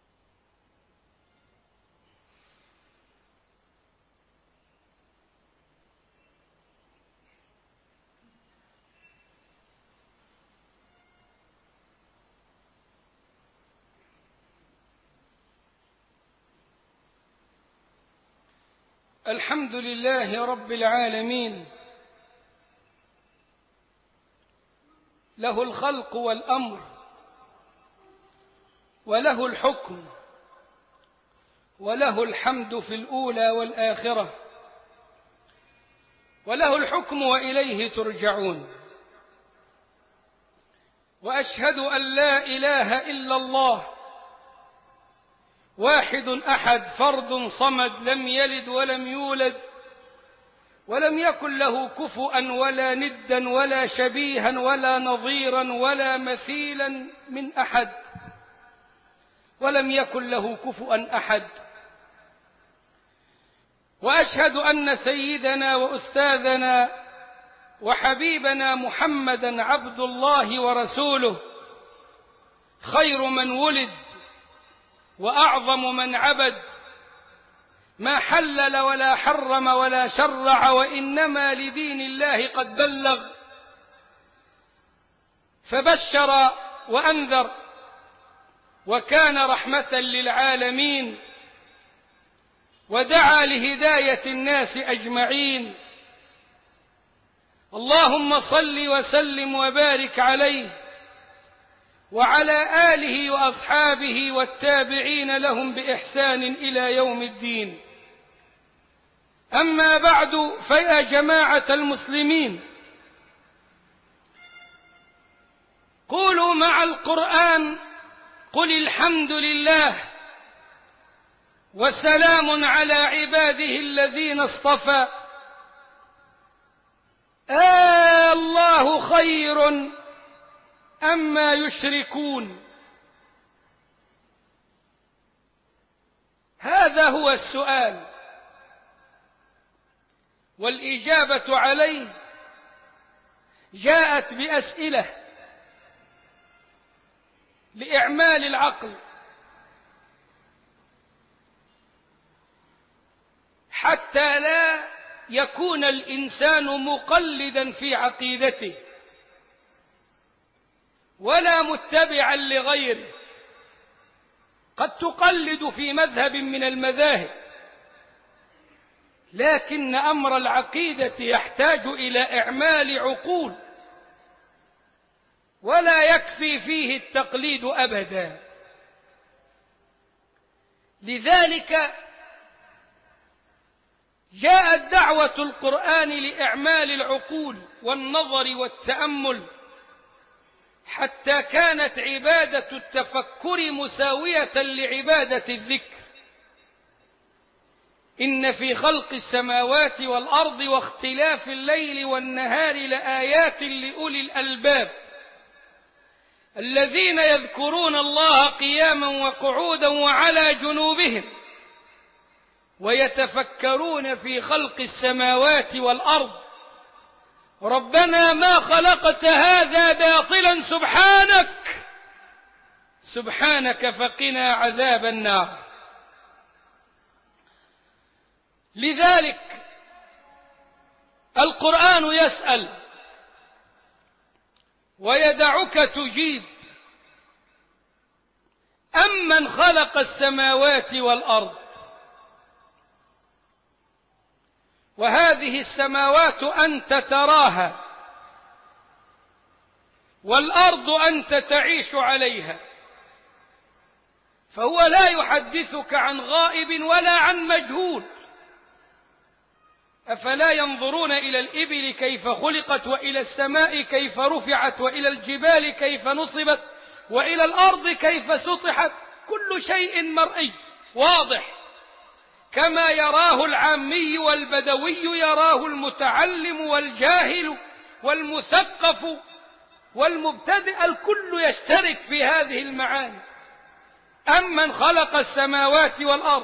الحمد لله رب العالمين، له الخلق والأمر، وله الحكم، وله الحمد في الأولى والآخرة، وله الحكم وإليه ترجعون. وأشهد أن لا إله إلا الله واحد أحد فرد صمد، لم يلد ولم يولد ولم يكن له كفؤا ولا ندا ولا شبيها ولا نظيرا ولا مثيلا من أحد، ولم يكن له كفؤا أحد. وأشهد أن سيدنا وأستاذنا وحبيبنا محمدا عبد الله ورسوله، خير من ولد وأعظم من عبد، ما حلل ولا حرم ولا شرع، وإنما لدين الله قد بلغ، فبشر وأنذر، وكان رحمة للعالمين، ودعا لهداية الناس أجمعين. اللهم صل وسلم وبارك عليه وعلى آله وأصحابه والتابعين لهم بإحسان إلى يوم الدين. أما بعد، فيا جماعة المسلمين، قولوا مع القرآن: قل الحمد لله وسلام على عباده الذين اصطفى، آه الله خير أما يشركون. هذا هو السؤال، والإجابة عليه جاءت بأسئلة لإعمال العقل، حتى لا يكون الإنسان مقلدا في عقيدته ولا متبعا لغيره. قد تقلد في مذهب من المذاهب، لكن أمر العقيدة يحتاج إلى إعمال عقول، ولا يكفي فيه التقليد أبدا. لذلك جاءت دعوة القرآن لإعمال العقول والنظر والتأمل، حتى كانت عبادة التفكر مساوية لعبادة الذكر. إن في خلق السماوات والأرض واختلاف الليل والنهار لآيات لأولي الألباب الذين يذكرون الله قياما وقعودا وعلى جنوبهم ويتفكرون في خلق السماوات والأرض ربنا ما خلقت هذا باطلا سبحانك سبحانك فقنا عذاب النار. لذلك القرآن يسأل ويدعك تجيب: أمن خلق السماوات والأرض؟ وهذه السماوات أنت تراها، والأرض أنت تعيش عليها، فهو لا يحدثك عن غائب ولا عن مجهول. أفلا ينظرون إلى الإبل كيف خلقت، وإلى السماء كيف رفعت، وإلى الجبال كيف نصبت، وإلى الأرض كيف سطحت؟ كل شيء مرئي واضح، كما يراه العامي والبدوي يراه المتعلم والجاهل والمثقف والمبتدئ، الكل يشترك في هذه المعاني. أمن خلق السماوات والأرض؟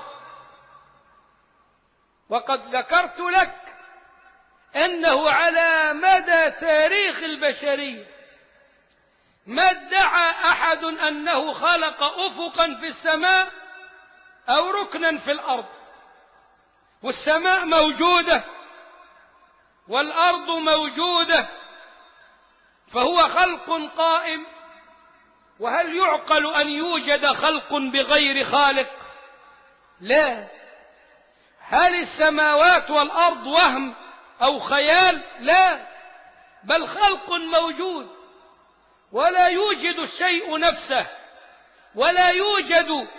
وقد ذكرت لك أنه على مدى تاريخ البشرية ما ادعى أحد أنه خلق أفقا في السماء أو ركنا في الأرض، والسماء موجودة والأرض موجودة، فهو خلق قائم. وهل يعقل أن يوجد خلق بغير خالق؟ لا، هل السماوات والأرض وهم أو خيال؟ لا، بل خلق موجود، ولا يوجد الشيء نفسه، ولا يوجد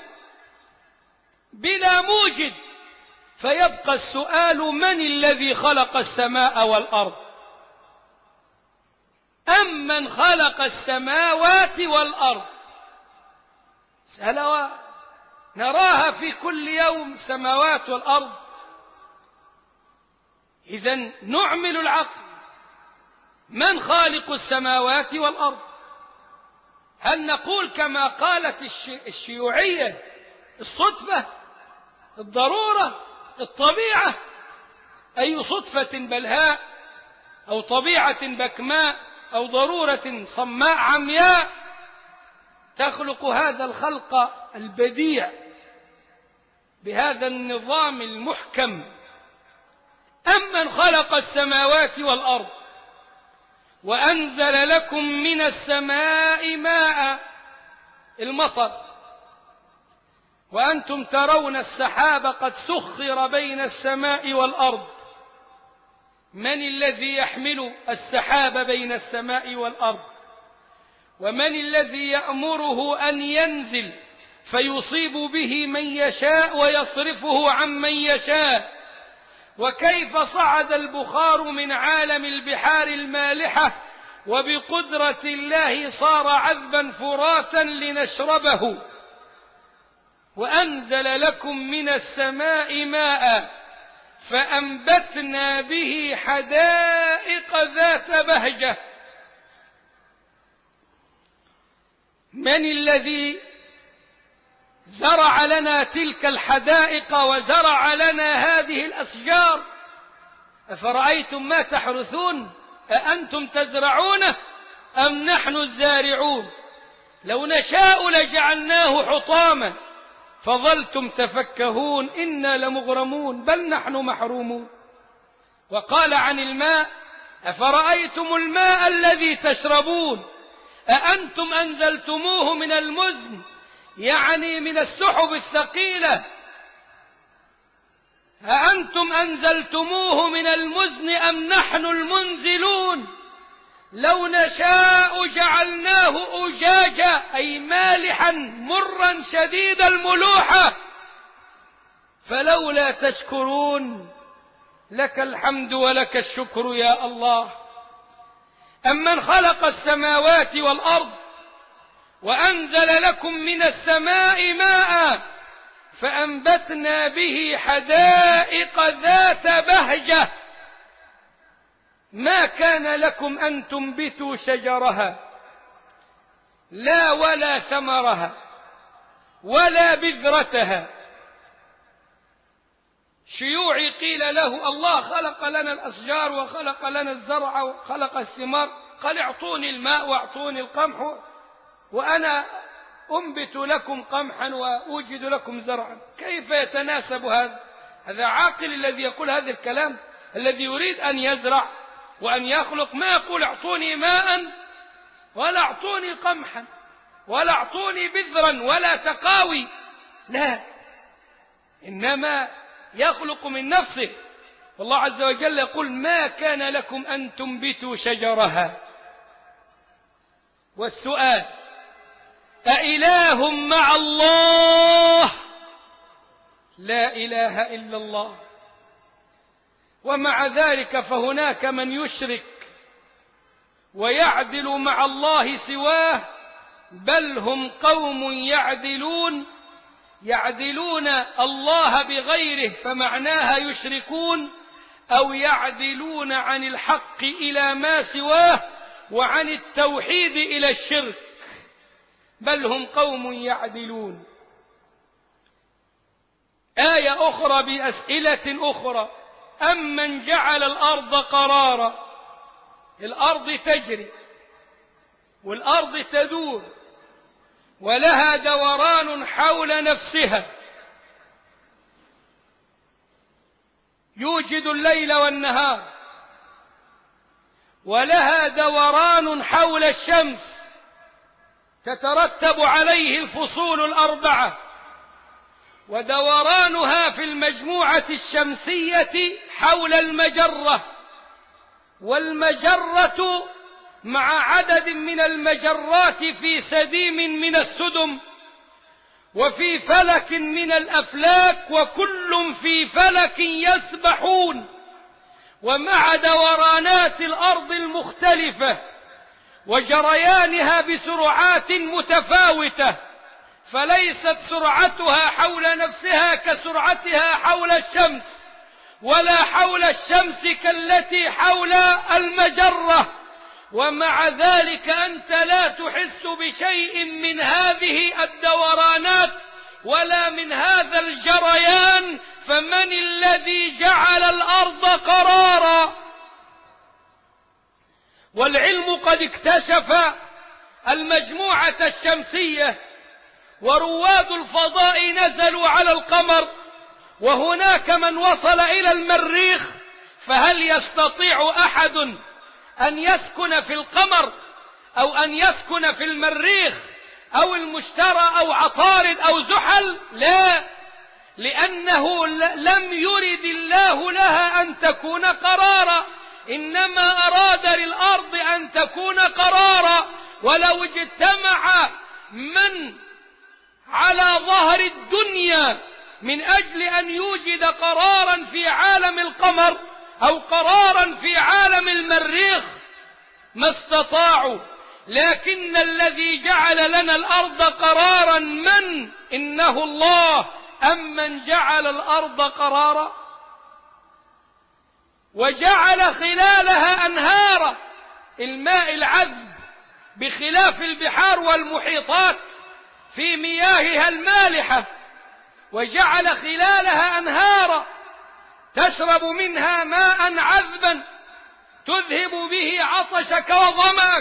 بلا موجد. فيبقى السؤال: من الذي خلق السماء والأرض؟ أم من خلق السماوات والأرض؟ سألوا نراها في كل يوم السماوات والأرض. إذن نعمل العقل: من خالق السماوات والأرض؟ هل نقول كما قالت الشيوعية الصدفة، الضرورة، الطبيعة؟ أي صدفة بلهاء، أو طبيعة بكماء، أو ضرورة صماء عمياء تخلق هذا الخلق البديع بهذا النظام المحكم؟ أم من خلق السماوات والأرض وأنزل لكم من السماء ماء، المطر، وأنتم ترون السحاب قد سخر بين السماء والأرض. من الذي يحمل السحاب بين السماء والأرض؟ ومن الذي يأمره أن ينزل فيصيب به من يشاء ويصرفه عن من يشاء؟ وكيف صعد البخار من عالم البحار المالحة وبقدرة الله صار عذبا فراتا لنشربه؟ وأنزل لكم من السماء ماء فأنبتنا به حدائق ذات بهجة. من الذي زرع لنا تلك الحدائق وزرع لنا هذه الأشجار؟ أفرأيتم ما تحرثون أأنتم تزرعونه أم نحن الزارعون؟ لو نشاء لجعلناه حطاما فظلتم تفكهون إنا لمغرمون بل نحن محرومون. وقال عن الماء: أفرأيتم الماء الذي تشربون أأنتم أنزلتموه من المزن، يعني من السحب الثقيلة، أأنتم أنزلتموه من المزن أم نحن المنزلون؟ لو نشاء جعلناه أجاجا، أي مالحا مرا شديد الملوحة، فلولا تشكرون. لك الحمد ولك الشكر يا الله. أمن خلق السماوات والأرض وأنزل لكم من السماء ماء فأنبتنا به حدائق ذات بهجة، ما كان لكم أن تنبتوا شجرها، لا ولا ثمرها ولا بذرتها. شيوعي قيل له: الله خلق لنا الأشجار وخلق لنا الزرع وخلق الثمار، قال: اعطوني الماء واعطوني القمح وأنا أنبت لكم قمحا وأوجد لكم زرعا. كيف يتناسب هذا؟ هذا عاقل الذي يقول هذا الكلام، الذي يريد أن يزرع وأن يخلق، ما يقول اعطوني ماء ولا اعطوني قمحا ولا اعطوني بذرا ولا تقاوي، لا، إنما يخلق من نفسه. والله عز وجل يقول: ما كان لكم أن تنبتوا شجرها. والسؤال: أإله مع الله؟ لا إله إلا الله. ومع ذلك فهناك من يشرك ويعدل مع الله سواه، بل هم قوم يعدلون، يعدلون الله بغيره فمعناها يشركون، أو يعدلون عن الحق إلى ما سواه وعن التوحيد إلى الشرك، بل هم قوم يعدلون. آية أخرى بأسئلة أخرى: أمن جعل الأرض قرارا، الأرض تجري والأرض تدور ولها دوران حول نفسها، يوجد الليل والنهار، ولها دوران حول الشمس تترتب عليه الفصول الأربعة، ودورانها في المجموعة الشمسية حول المجرة، والمجرة مع عدد من المجرات في سديم من السدم وفي فلك من الأفلاك، وكل في فلك يسبحون، ومع دورانات الأرض المختلفة وجريانها بسرعات متفاوتة، فليست سرعتها حول نفسها كسرعتها حول الشمس، ولا حول الشمس كالتي حول المجرة، ومع ذلك أنت لا تحس بشيء من هذه الدورانات ولا من هذا الجريان. فمن الذي جعل الأرض قرارا؟ والعلم قد اكتشف المجموعة الشمسية، ورواد الفضاء نزلوا على القمر، وهناك من وصل إلى المريخ. فهل يستطيع أحد أن يسكن في القمر أو أن يسكن في المريخ أو المشتري أو عطارد أو زحل؟ لا، لأنه لم يرد الله لها أن تكون قرارا، إنما أراد للأرض أن تكون قرارا. ولو اجتمع من على ظهر الدنيا من أجل أن يوجد قرارا في عالم القمر أو قرارا في عالم المريخ ما استطاعوا. لكن الذي جعل لنا الأرض قرارا من؟ إنه الله. أم من جعل الأرض قرارا وجعل خلالها أنهارا، الماء العذب، بخلاف البحار والمحيطات في مياهها المالحة، وجعل خلالها أنهارا تشرب منها ماء عذبا تذهب به عطشك وظمأك،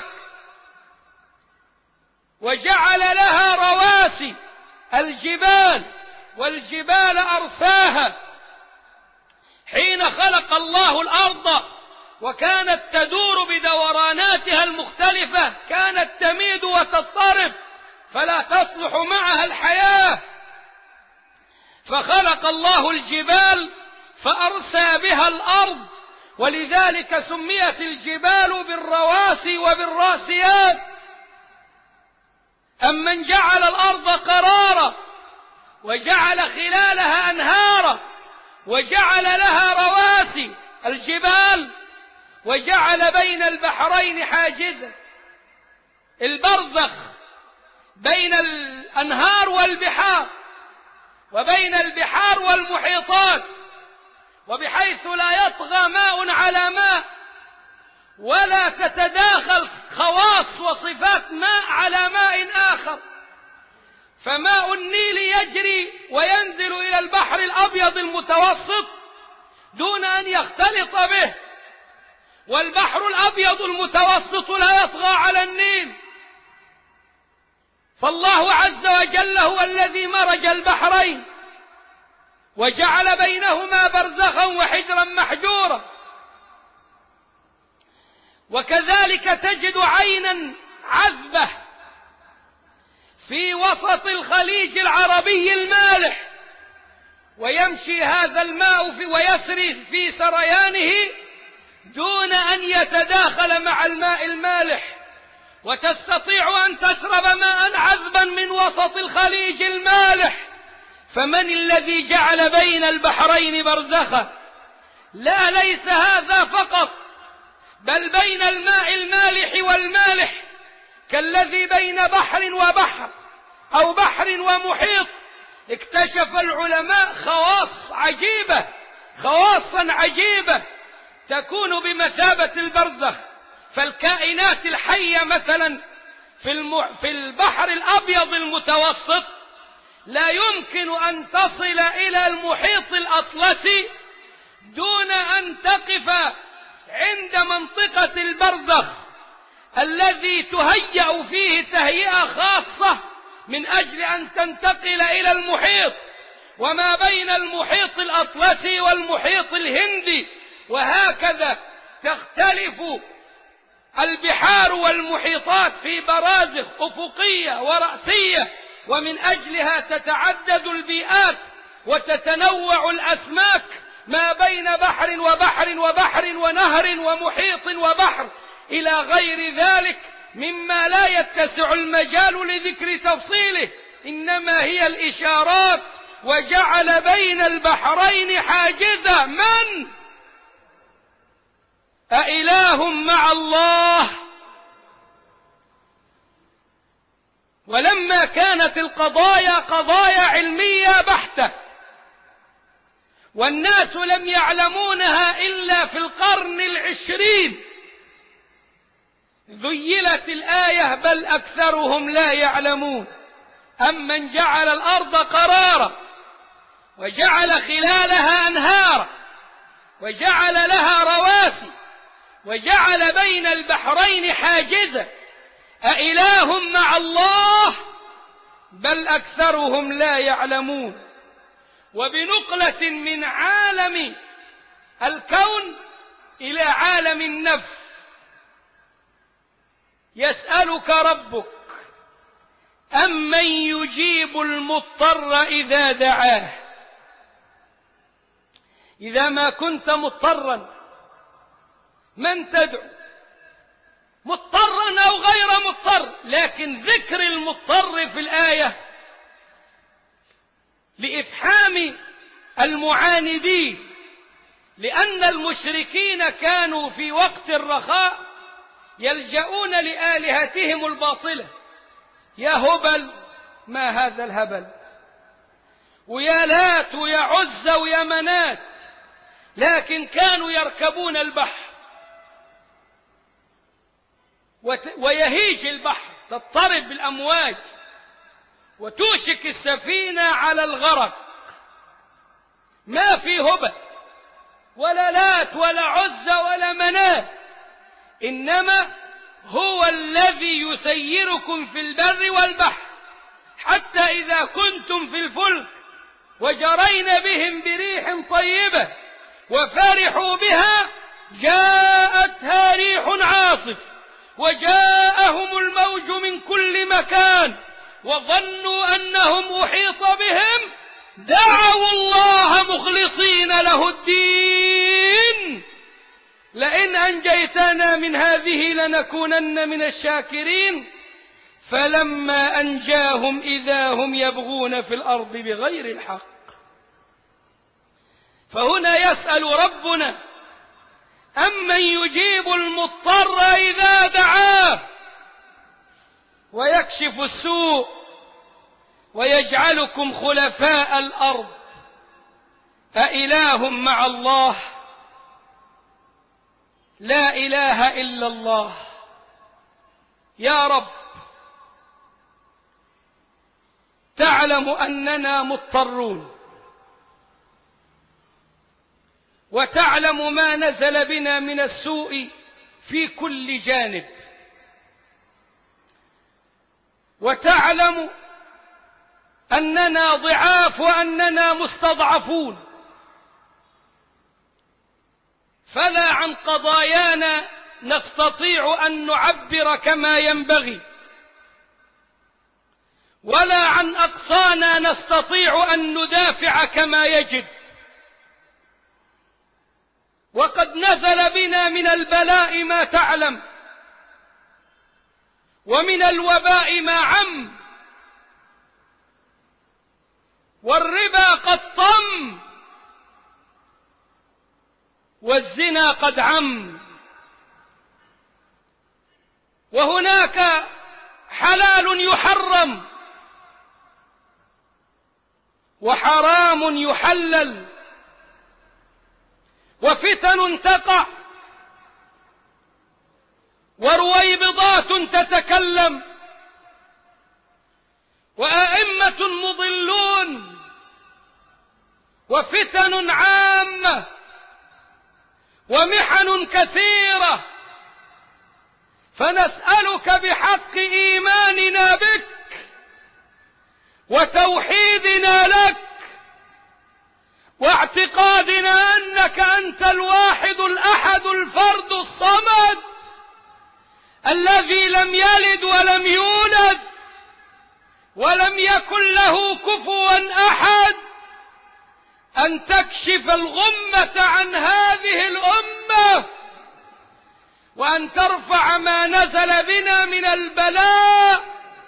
وجعل لها رواسي الجبال، والجبال أرساها حين خلق الله الأرض وكانت تدور بدوراناتها المختلفة، كانت تميد وتضطرب فلا تصلح معها الحياة، فخلق الله الجبال فأرسى بها الأرض، ولذلك سميت الجبال بالرواسي وبالراسيات. أمن جعل الأرض قرارا وجعل خلالها أنهارا وجعل لها رواسي الجبال وجعل بين البحرين حاجزا، البرزخ بين الأنهار والبحار وبين البحار والمحيطات، وبحيث لا يطغى ماء على ماء ولا تتداخل خواص وصفات ماء على ماء آخر. فماء النيل يجري وينزل إلى البحر الأبيض المتوسط دون أن يختلط به، والبحر الأبيض المتوسط لا يطغى على النيل. فالله عز وجل هو الذي مرج البحرين وجعل بينهما برزخا وحجرا محجورا. وكذلك تجد عينا عذبة في وسط الخليج العربي المالح، ويمشي هذا الماء في ويسري في سريانه دون أن يتداخل مع الماء المالح، وتستطيع أن تشرب ماء عذبا من وسط الخليج المالح. فمن الذي جعل بين البحرين برزخا؟ لا، ليس هذا فقط، بل بين الماء المالح والمالح كالذي بين بحر وبحر أو بحر ومحيط. اكتشف العلماء خواص عجيبة، خواصا عجيبة تكون بمثابة البرزخ. فالكائنات الحية مثلا في, الم... في البحر الأبيض المتوسط لا يمكن أن تصل إلى المحيط الأطلسي دون أن تقف عند منطقة البرزخ الذي تهيأ فيه تهيئة خاصة من أجل أن تنتقل إلى المحيط، وما بين المحيط الأطلسي والمحيط الهندي، وهكذا تختلف البحار والمحيطات في برازخ أفقية ورأسية، ومن أجلها تتعدد البيئات وتتنوع الأسماك ما بين بحر وبحر وبحر ونهر ومحيط وبحر إلى غير ذلك مما لا يتسع المجال لذكر تفصيله، إنما هي الإشارات. وجعل بين البحرين حاجزا، من؟ أإله مع الله؟ ولما كانت القضايا قضايا علمية بحتة والناس لم يعلمونها إلا في القرن العشرين، ذيلت الآية بل أكثرهم لا يعلمون. أمن جعل الأرض قرارا وجعل خلالها أنهارا وجعل لها رواسي وجعل بين البحرين حاجزا، أإله مع الله؟ بل أكثرهم لا يعلمون. وبنقلة من عالم الكون إلى عالم النفس، يسألك ربك أمن يجيب المضطر إذا دعاه. إذا ما كنت مضطرا من تدعو؟ مضطرا أو غير مضطر، لكن ذكر المضطر في الآية لإفحام المعاندين، لأن المشركين كانوا في وقت الرخاء يلجؤون لآلهتهم الباطلة. يا هبل، ما هذا الهبل، ويا لات ويا عزى ويا منات، لكن كانوا يركبون البحر ويهيج البحر، تضطرب بالأمواج وتوشك السفينة على الغرق. ما في هبل ولا لات ولا عزى ولا منات، إنما هو الذي يسيركم في البر والبحر، حتى إذا كنتم في الفلك وجرين بهم بريح طيبة وفرحوا بها جاءتها ريح عاصف وجاءهم الموج من كل مكان وظنوا أنهم أحيط بهم دعوا الله مخلصين له الدين لئن أنجيتنا من هذه لنكونن من الشاكرين. فلما أنجاهم إذا هم يبغون في الأرض بغير الحق. فهنا يسأل ربنا أمن يجيب المضطر إذا دعاه ويكشف السوء ويجعلكم خلفاء الأرض أإله مع الله؟ لا إله إلا الله. يا رب، تعلم أننا مضطرون وتعلم ما نزل بنا من السوء في كل جانب، وتعلم أننا ضعاف وأننا مستضعفون، فلا عن قضايانا نستطيع أن نعبر كما ينبغي، ولا عن أقصانا نستطيع أن ندافع كما يجب. وقد نزل بنا من البلاء ما تعلم، ومن الوباء ما عم، والربا قد طم، والزنا قد عم، وهناك حلال يحرم وحرام يحلل، وفتن تقع ورويبضات تتكلم وأئمة مضلون وفتن عامة ومحن كثيرة. فنسألك بحق إيماننا بك وتوحيدنا لك واعتقادنا أنك أنت الواحد الأحد الفرد الصمد الذي لم يلد ولم يولد ولم يكن له كفوا أحد، أن تكشف الغمة عن هذه الأمة، وأن ترفع ما نزل بنا من البلاء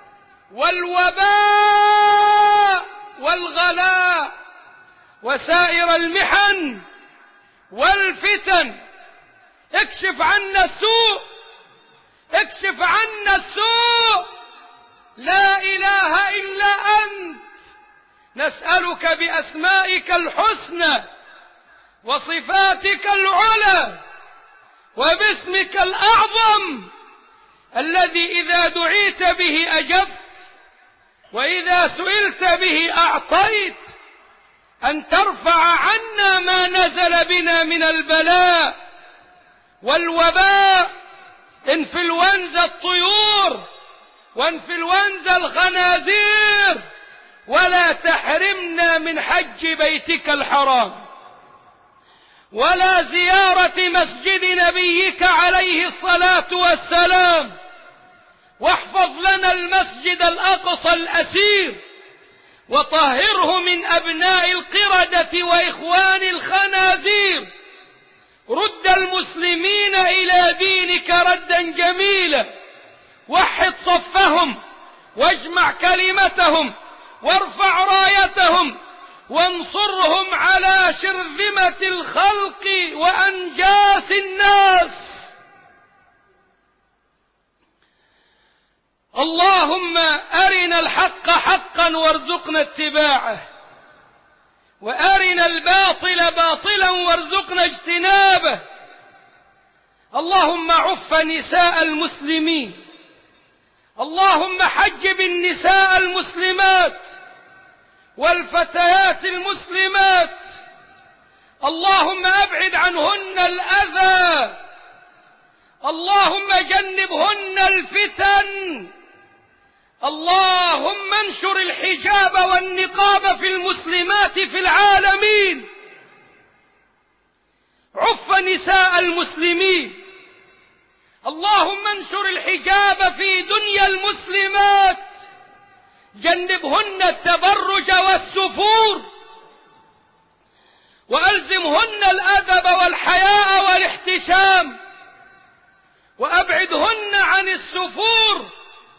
والوباء والغلاء وسائر المحن والفتن. اكشف عنا السوء، اكشف عنا السوء. لا إله إلا أنت، نسألك بأسمائك الحسنى وصفاتك العلى وباسمك الأعظم الذي إذا دعيت به أجبت وإذا سئلت به أعطيت، أن ترفع عنا ما نزل بنا من البلاء والوباء، انفلونزا الطيور وانفلونزا الخنازير، ولا تحرمنا من حج بيتك الحرام ولا زيارة مسجد نبيك عليه الصلاة والسلام. واحفظ لنا المسجد الأقصى الأسير، وطهره من أبناء القردة وإخوان الخنازير. رد المسلمين إلى دينك ردا جميلا، وحد صفهم واجمع كلمتهم وارفع رايتهم، وانصرهم على شرذمة الخلق وأنجاس الناس. اللهم أرنا الحق حقا وارزقنا اتباعه، وأرنا الباطل باطلا وارزقنا اجتنابه. اللهم عف نساء المسلمين، اللهم حجب النساء المسلمات والفتيات المسلمات، اللهم أبعد عنهن الأذى، اللهم جنبهن الفتن، اللهم انشر الحجاب والنقاب في المسلمات في العالمين. عف نساء المسلمين، اللهم انشر الحجاب في دنيا المسلمات، جنبهن التبرج والسفور، وألزمهن الأدب والحياء والاحتشام، وأبعدهن عن السفور.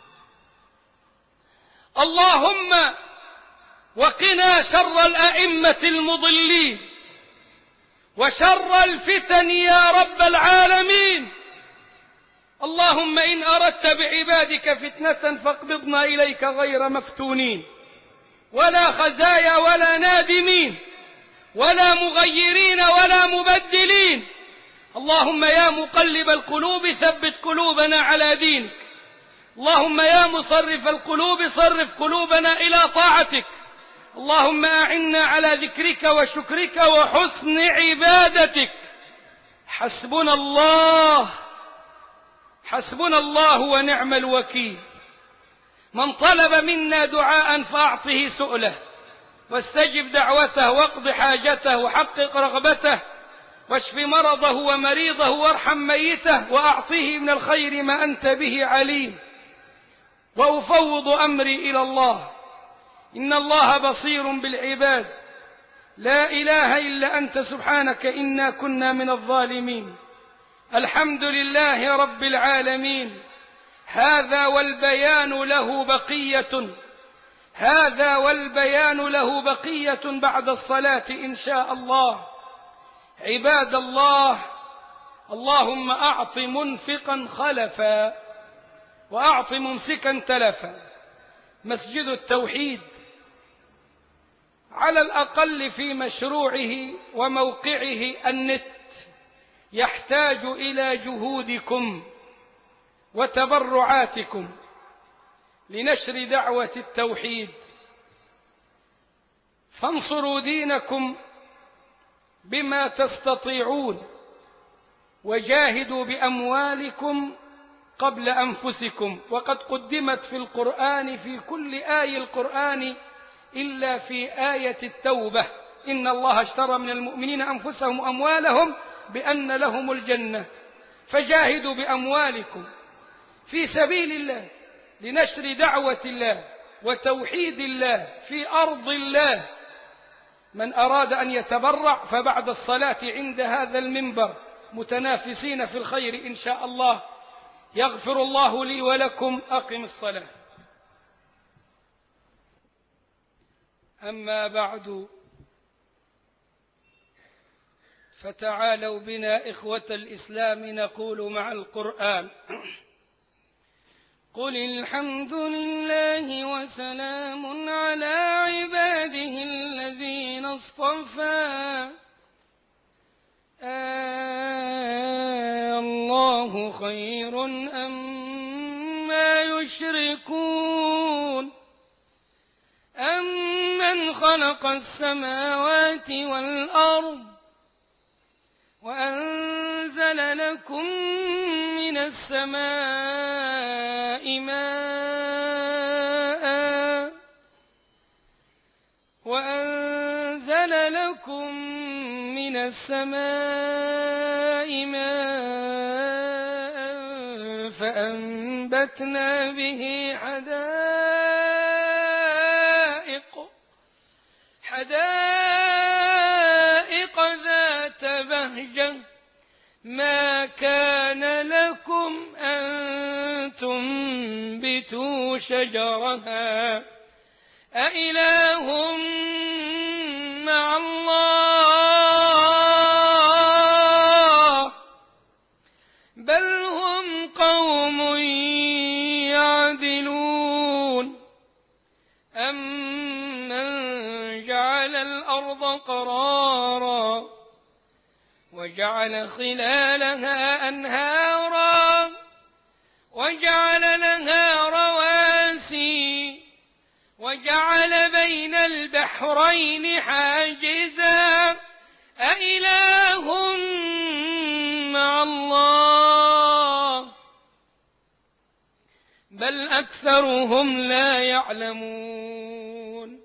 اللهم وقنا شر الأئمة المضلين وشر الفتن يا رب العالمين. اللهم إن أردت بعبادك فتنة فاقبضنا إليك غير مفتونين، ولا خزايا ولا نادمين ولا مغيرين ولا مبدلين. اللهم يا مقلب القلوب ثبت قلوبنا على دينك، اللهم يا مصرف القلوب صرف قلوبنا إلى طاعتك. اللهم أعنا على ذكرك وشكرك وحسن عبادتك. حسبنا الله حسبنا الله ونعم الوكيل. من طلب منا دعاء فأعطه سؤله، واستجب دعوته، واقض حاجته، وحقق رغبته، واشف مرضه ومريضه، وارحم ميته، وأعطيه من الخير ما أنت به عليم. وأفوض أمري إلى الله، إن الله بصير بالعباد، لا إله إلا أنت سبحانك إنا كنا من الظالمين. الحمد لله رب العالمين. هذا والبيان له بقية هذا والبيان له بقية بعد الصلاة إن شاء الله. عباد الله، اللهم أعط منفقا خلفا وأعط ممسكا تلفا. مسجد التوحيد على الأقل في مشروعه وموقعه النت يحتاج إلى جهودكم وتبرعاتكم لنشر دعوة التوحيد. فانصروا دينكم بما تستطيعون، وجاهدوا بأموالكم قبل أنفسكم. وقد قدمت في القرآن في كل آية القرآن إلا في آية التوبة: إن الله اشترى من المؤمنين أنفسهم وأموالهم بأن لهم الجنة. فجاهدوا بأموالكم في سبيل الله لنشر دعوة الله وتوحيد الله في أرض الله. من أراد أن يتبرع فبعد الصلاة عند هذا المنبر متنافسين في الخير إن شاء الله. يغفر الله لي ولكم. أقم الصلاة. أما بعد، فتعالوا بنا إخوة الإسلام نقول مع القرآن: قل الحمد لله وسلام على عباده الذين اصطفى آه الله خير أما يشركون أمن خلق السماوات والأرض وأنزل لكم من السماء ماء وأنزل لكم من السماء ماء فأنبتنا به حدائق حدائق ذات بهجة ما كان لكم أن تنبتوا شجرها أإله مع الله بل هم قوم يعدلون أمن جعل الأرض قرارا وجعل خلالها أنهارا وجعل لها رواسي وجعل بين البحرين حاجزا أإله مع الله بل أكثرهم لا يعلمون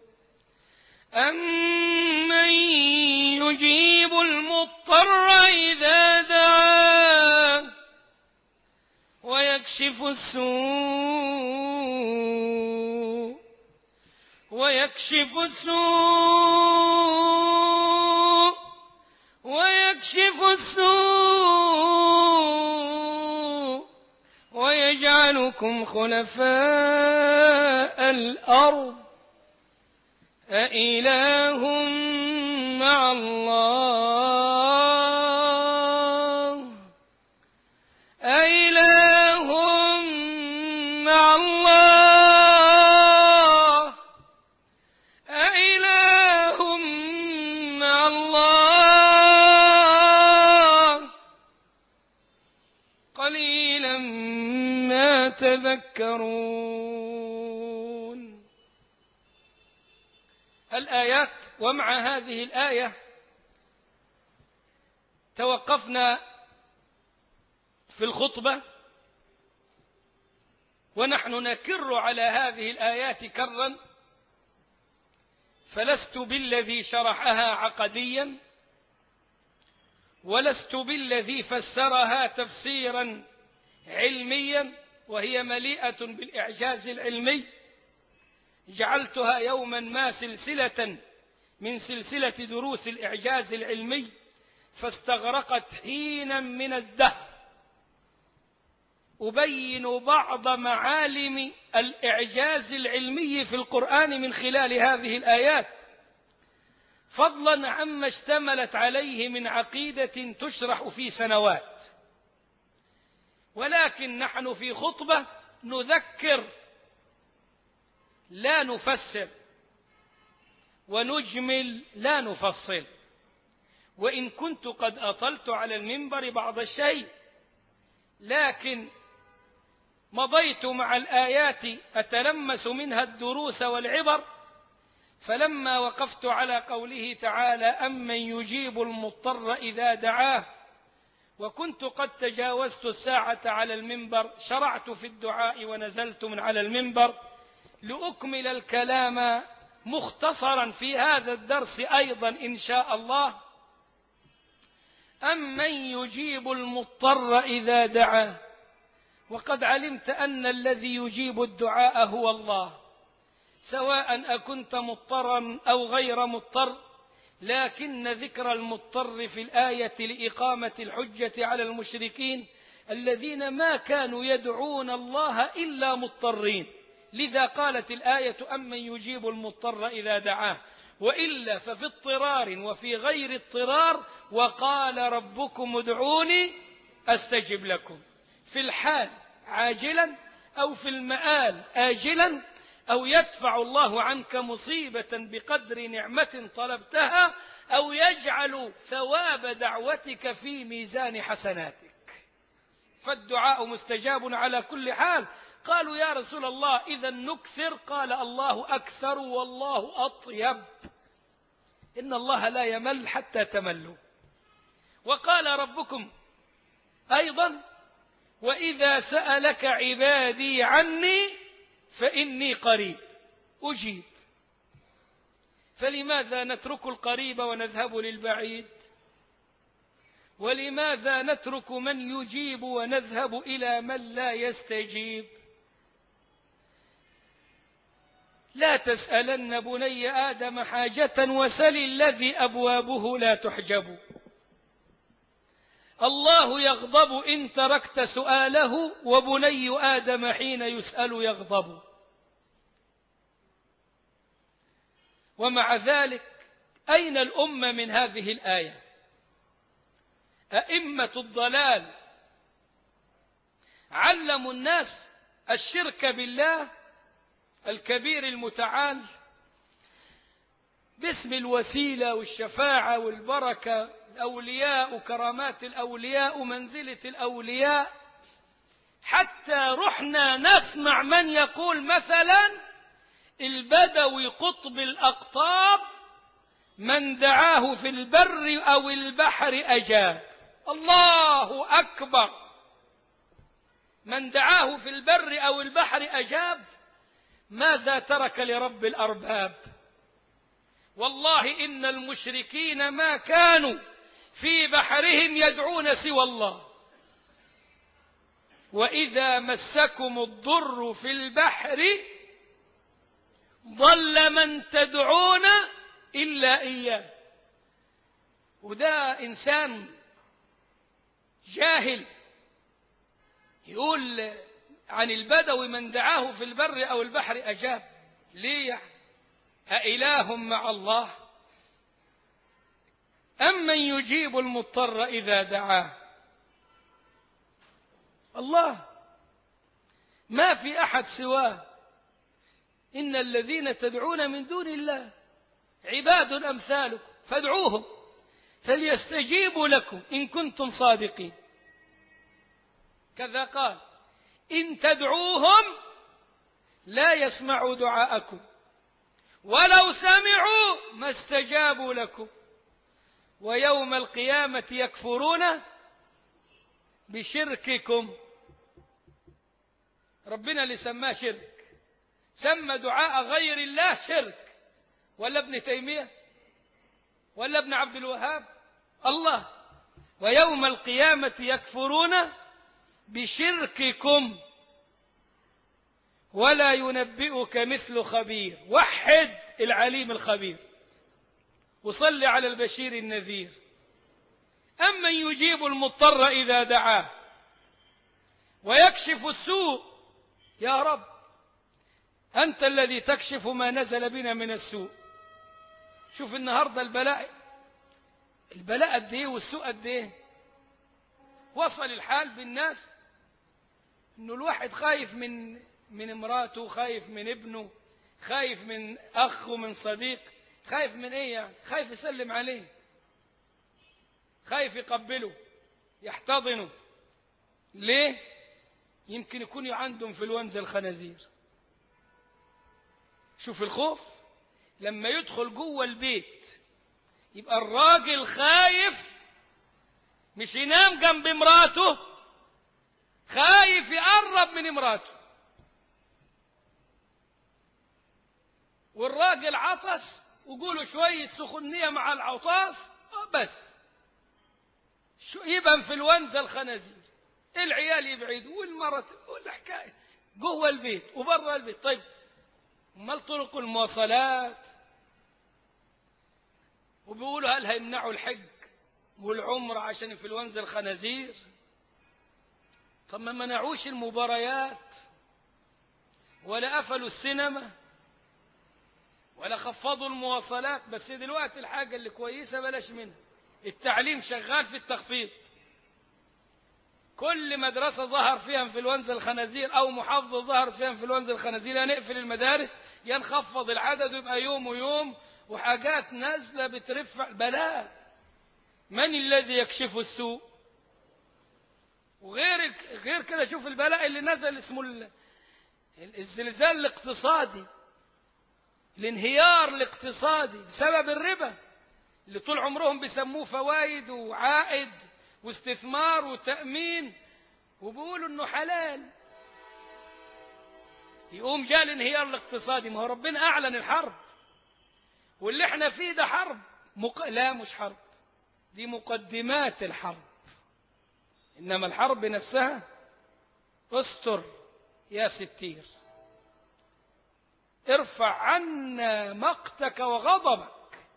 أمن يجيب المضطر إذا دعاه ويكشف السوء ويكشف السوء ويكشف السوء ويجعلكم خلفاء الأرض أإله مع الله أإله مع الله أإله مع الله قليلا ما تذكرون. الآيات. ومع هذه الآية توقفنا في الخطبة ونحن نكر على هذه الآيات كرا، فلست بالذي شرحها عقديا ولست بالذي فسرها تفسيرا علميا، وهي مليئة بالإعجاز العلمي. جعلتها يوما ما سلسلة من سلسلة دروس الإعجاز العلمي، فاستغرقت حينا من الدهر أبين بعض معالم الإعجاز العلمي في القرآن من خلال هذه الآيات، فضلا عما اشتملت عليه من عقيدة تشرح في سنوات. ولكن نحن في خطبة نذكر لا نفسر، ونجمل لا نفصل، وإن كنت قد أطلت على المنبر بعض الشيء، لكن مضيت مع الآيات أتلمس منها الدروس والعبر. فلما وقفت على قوله تعالى أمن يجيب المضطر إذا دعاه، وكنت قد تجاوزت الساعة على المنبر، شرعت في الدعاء ونزلت من على المنبر لأكمل الكلام مختصرا في هذا الدرس أيضا إن شاء الله. أمن يجيب المضطر إذا دعاه، وقد علمت أن الذي يجيب الدعاء هو الله، سواء أكنت مضطرا أو غير مضطر، لكن ذكر المضطر في الآية لإقامة الحجة على المشركين الذين ما كانوا يدعون الله إلا مضطرين، لذا قالت الآية أمن يجيب المضطر إذا دعاه، وإلا ففي اضطرار وفي غير اضطرار وقال ربكم ادعوني أستجب لكم، في الحال عاجلا أو في المآل آجلا، أو يدفع الله عنك مصيبة بقدر نعمة طلبتها، أو يجعل ثواب دعوتك في ميزان حسناتك، فالدعاء مستجاب على كل حال. قالوا يا رسول الله إذا نكثر، قال الله أكثر والله أطيب، إن الله لا يمل حتى تملوا. وقال ربكم أيضا وإذا سألك عبادي عني فإني قريب أجيب، فلماذا نترك القريب ونذهب للبعيد؟ ولماذا نترك من يجيب ونذهب إلى من لا يستجيب؟ لا تسألن بني آدم حاجة وسل الذي أبوابه لا تحجب، الله يغضب إن تركت سؤاله، وبني آدم حين يسأل يغضب. ومع ذلك أين الأمة من هذه الآية؟ أئمة الضلال علموا الناس الشرك بالله الكبير المتعال باسم الوسيلة والشفاعة والبركة، الأولياء وكرامات الأولياء ومنزلة الأولياء، حتى رحنا نسمع من يقول مثلا البدوي قطب الأقطاب من دعاه في البر أو البحر أجاب. الله أكبر، من دعاه في البر أو البحر أجاب، ماذا ترك لرب الأرباب؟ والله إن المشركين ما كانوا في بحرهم يدعون سوى الله، وإذا مسكم الضر في البحر ضل من تدعون إلا إياه. وده إنسان جاهل يقول عن البدوي من دعاه في البر أو البحر أجاب. ليه يعني؟ أإله مع الله؟ أمن يجيب المضطر إذا دعاه؟ الله، ما في أحد سواه. إن الذين تدعون من دون الله عباد أمثالكم فادعوهم فليستجيبوا لكم إن كنتم صادقين. كذا قال إن تدعوهم لا يسمعوا دعاءكم ولو سمعوا ما استجابوا لكم ويوم القيامة يكفرون بشرككم. ربنا اللي سماه شرك، سمى دعاء غير الله شرك، ولا ابن تيمية ولا ابن عبد الوهاب؟ الله. ويوم القيامة يكفرون بشرككم ولا ينبئك مثل خبير. وحد العليم الخبير وصل على البشير النذير. أمن يجيب المضطر إذا دعاه ويكشف السوء؟ يا رب أنت الذي تكشف ما نزل بنا من السوء. شوف النهاردة البلاء البلاء قد ايه والسوء قد ايه. وصل الحال بالناس انه الواحد خايف من من امراته، خايف من ابنه، خايف من اخ ومن صديق. خايف من ايه يعني؟ خايف يسلم عليه، خايف يقبله يحتضنه. ليه؟ يمكن يكون عنده انفلونزا الخنازير. شوف الخوف لما يدخل جوه البيت يبقى الراجل خايف، مش ينام جنب امراته، خايف يقرب من امراته. والراجل عطس وقولوا شوية سخونية مع العطاس بس يبقى انفلونزا الخنازير. العيال يبعدوا والمرة والحكاية جوه البيت وبره البيت. طيب امال طرق المواصلات وبيقولوا هل هيمنعوا الحج والعمر عشان انفلونزا الخنازير؟ طب ما منعوش المباريات ولا قفلوا السينما ولا خفضوا المواصلات. بس دلوقتي الحاجة اللي كويسة بلاش منها. التعليم شغال في التخفيض. كل مدرسة ظهر فيها انفلونزا الخنازير أو محافظة ظهر فيها انفلونزا الخنازير يا نقفل المدارس يا نخفض العدد ويبقى يوم ويوم، وحاجات نازلة بترفع بلاء. من الذي يكشف السوء؟ وغير غير كده شوف البلاء اللي نزل اسمه الزلزال الاقتصادي، الانهيار الاقتصادي بسبب الربا اللي طول عمرهم بيسموه فوائد وعائد واستثمار وتأمين وبيقولوا انه حلال. يقوم جاء الانهيار الاقتصادي. ما هو ربنا اعلن الحرب، واللي احنا فيه ده حرب مق... لا مش حرب، دي مقدمات الحرب. انما الحرب نفسها استر يا ستير، ارفع عنا مقتك وغضبك،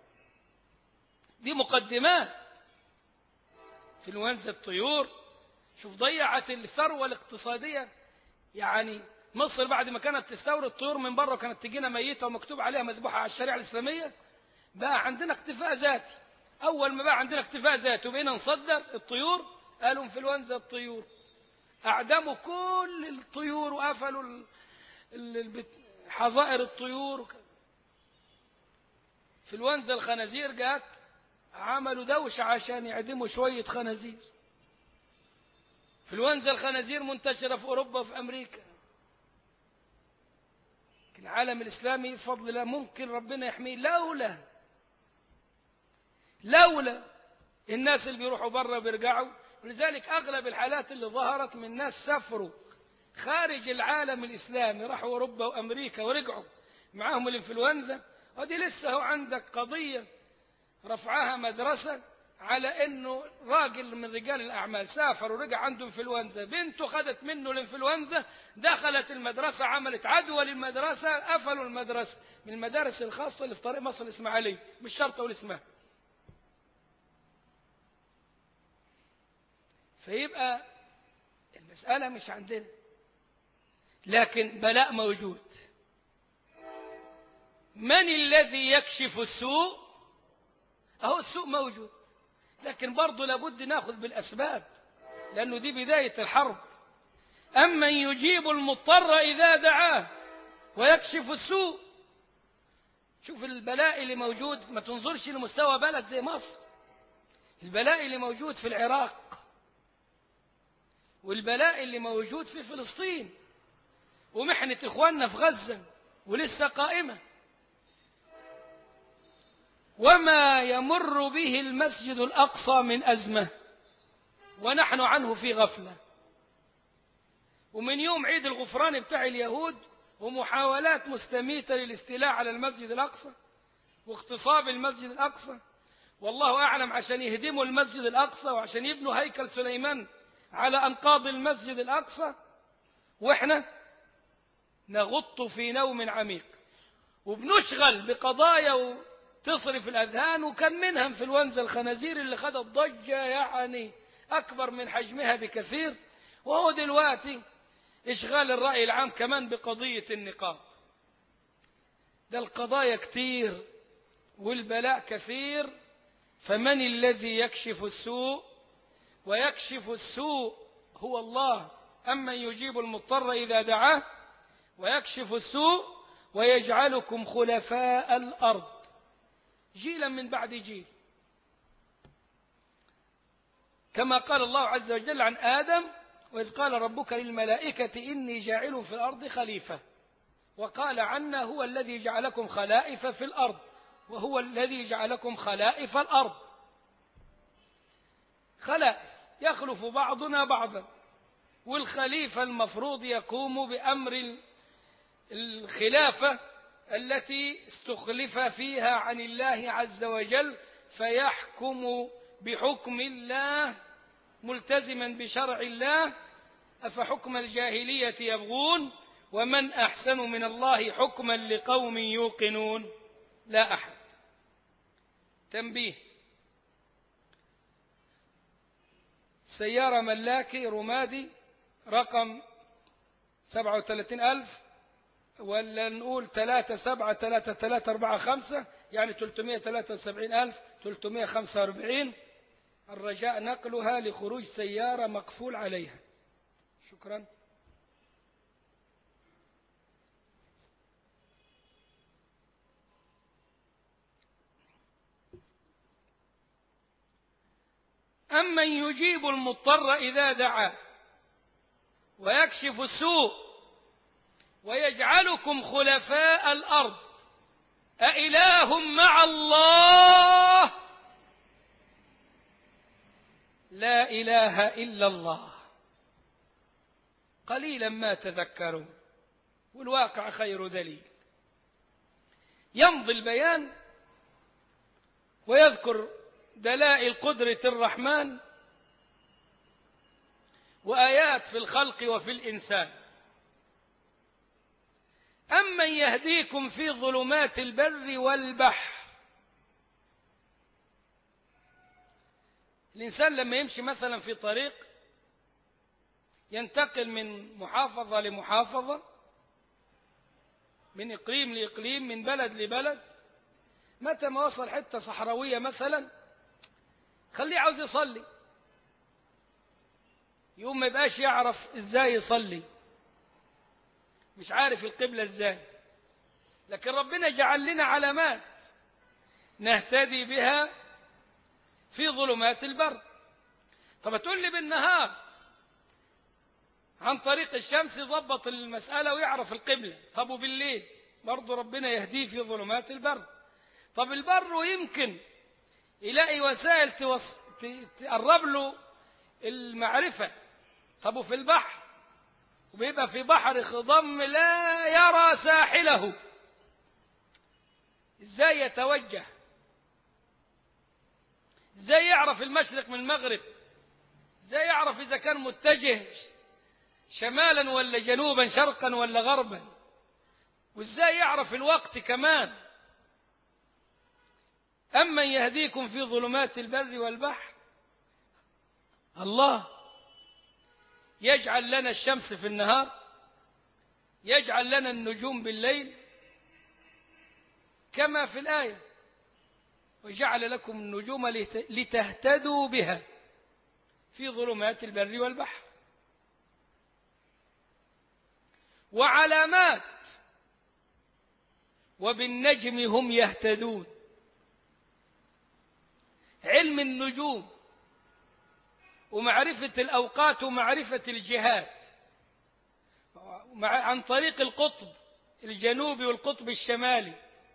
دي مقدمات. انفلونزا الطيور شوف ضيعت الثروة الاقتصادية. يعني مصر بعد ما كانت تستورد طيور من بره وكانت تجينا ميتة ومكتوب عليها مذبوحة على الشريعة الإسلامية، بقى عندنا اكتفاء ذاتي. أول ما بقى عندنا اكتفاء ذاتي وبقينا نصدر الطيور قالوا انفلونزا الطيور، أعدموا كل الطيور وقفلوا ال... ال... حظائر الطيور. انفلونزا الخنازير جات عملوا دوشة عشان يعدموا شوية خنازير. انفلونزا الخنازير منتشرة في أوروبا وفي أمريكا. العالم الإسلامي بفضل الله ممكن ربنا يحميه لولا لولا الناس اللي بيروحوا بره بيرجعوا. ولذلك أغلب الحالات اللي ظهرت من ناس سافروا خارج العالم الإسلامي راحوا أوروبا وأمريكا ورجعوا معاهم الانفلونزا. ودي لسه هو عندك قضية رفعها مدرسة على انه راجل من رجال الاعمال سافر ورجع عنده انفلونزا، بنته خدت منه الانفلونزا، دخلت المدرسة عملت عدوى للمدرسة، قفلوا المدرسة. من المدارس الخاصة اللي في طريق مصر الاسماعيلية، مش شرط اقول اسمها. فيبقى المسألة مش عندنا، لكن بلاء موجود. من الذي يكشف السوء؟ اهو السوء موجود، لكن برضه لابد ناخذ بالأسباب، لأنه دي بداية الحرب. أمن يجيب المضطر إذا دعاه ويكشف السوء. شوف البلاء اللي موجود، ما تنظرش لمستوى بلد زي مصر. البلاء اللي موجود في العراق، والبلاء اللي موجود في فلسطين، ومحنة إخواننا في غزة ولسه قائمة، وما يمر به المسجد الأقصى من أزمة ونحن عنه في غفلة. ومن يوم عيد الغفران بتاع اليهود ومحاولات مستميتة للاستيلاء على المسجد الأقصى واغتصاب المسجد الأقصى، والله أعلم عشان يهدموا المسجد الأقصى وعشان يبنوا هيكل سليمان على أنقاض المسجد الأقصى، وإحنا نغط في نوم عميق وبنشغل بقضايا تصرف الأذهان. وكان منها انفلونزا الخنازير اللي خدت ضجة يعني أكبر من حجمها بكثير. وهو دلوقتي إشغال الرأي العام كمان بقضية النقاب. ده القضايا كتير والبلاء كثير. فمن الذي يكشف السوء؟ ويكشف السوء هو الله. أمن يجيب المضطر إذا دعاه ويكشف السوء ويجعلكم خلفاء الأرض جيلا من بعد جيل، كما قال الله عز وجل عن آدم: وإذ قال ربك للملائكة إني جاعل في الأرض خليفة. وقال عنا: هو الذي جعلكم خلائف في الأرض، وهو الذي جعلكم خلائف الأرض. خلائف يخلف بعضنا بعضا، والخليفة المفروض يقوم بأمر الخلافة التي استخلف فيها عن الله عز وجل، فيحكم بحكم الله ملتزما بشرع الله. أفحكم الجاهلية يبغون ومن أحسن من الله حكما لقوم يوقنون. لا أحد. تنبيه: سيارة ملاكي رمادي رقم سبعة وثلاثين ألف، ولا نقول ثلاثة سبعة ثلاثة ثلاثة أربعة خمسة، يعني ثلاثمائة وثلاثة وسبعين ألف ثلاثمائة وخمسة وأربعين. الرجاء نقلها لخروج سيارة مقفول عليها. شكرا. أمن يجيب المضطر إذا دعاه ويكشف السوء ويجعلكم خلفاء الأرض أإله مع الله؟ لا إله إلا الله. قليلا ما تذكرون، والواقع خير دليل. يمضي البيان ويذكر دلائل قدرة الرحمن وآيات في الخلق وفي الإنسان. أمن يهديكم في ظلمات البر والبحر. الإنسان لما يمشي مثلا في طريق ينتقل من محافظة لمحافظة، من إقليم لإقليم، من بلد لبلد، متى ما وصل حتة صحراوية مثلا خليه عاوز يصلي، يوم ما يبقاش يعرف ازاي يصلي، مش عارف القبلة ازاي. لكن ربنا جعل لنا علامات نهتدي بها في ظلمات البر. طب تقول لي بالنهار عن طريق الشمس يضبط المسألة ويعرف القبلة، طب وبالليل برضه ربنا يهديه في ظلمات البر. طب البر يمكن يلاقي وسائل توص... تقرب له المعرفة. طب وفي البحر وبيبقى في بحر خضم لا يرى ساحله، ازاي يتوجه؟ ازاي يعرف المشرق من المغرب؟ ازاي يعرف اذا كان متجه شمالا ولا جنوبا، شرقا ولا غربا؟ وازاي يعرف الوقت كمان؟ أمن يهديكم في ظلمات البر والبحر. الله يجعل لنا الشمس في النهار، يجعل لنا النجوم بالليل كما في الآية: وجعل لكم النجوم لتهتدوا بها في ظلمات البر والبحر. وعلامات وبالنجم هم يهتدون. علم النجوم ومعرفة الأوقات ومعرفة الجهات عن طريق القطب الجنوبي والقطب الشمالي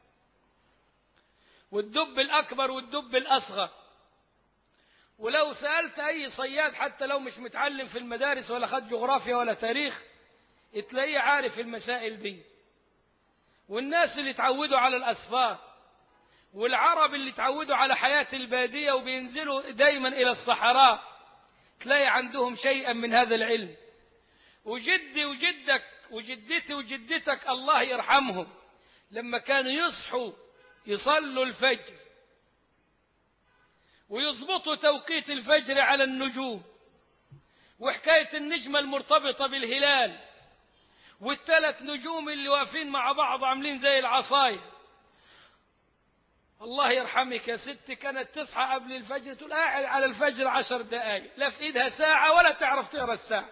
والدب الأكبر والدب الأصغر. ولو سألت أي صياد حتى لو مش متعلم في المدارس ولا خد جغرافيا ولا تاريخ تلاقيه عارف المسائل دي. والناس اللي تعودوا على الأسفار والعرب اللي تعودوا على حياة البادية وبينزلوا دايما إلى الصحراء تلاقي عندهم شيئا من هذا العلم. وجدي وجدك وجدتي وجدتك الله يرحمهم لما كانوا يصحوا يصلوا الفجر ويضبطوا توقيت الفجر على النجوم، وحكاية النجمة المرتبطة بالهلال والثلاث نجوم اللي واقفين مع بعض عاملين زي العصاية. الله يرحمك يا ستي كانت تصحى قبل الفجر تقول قاعد على الفجر عشر دقائق، لا في ايدها ساعة ولا تعرف تقرأ الساعة.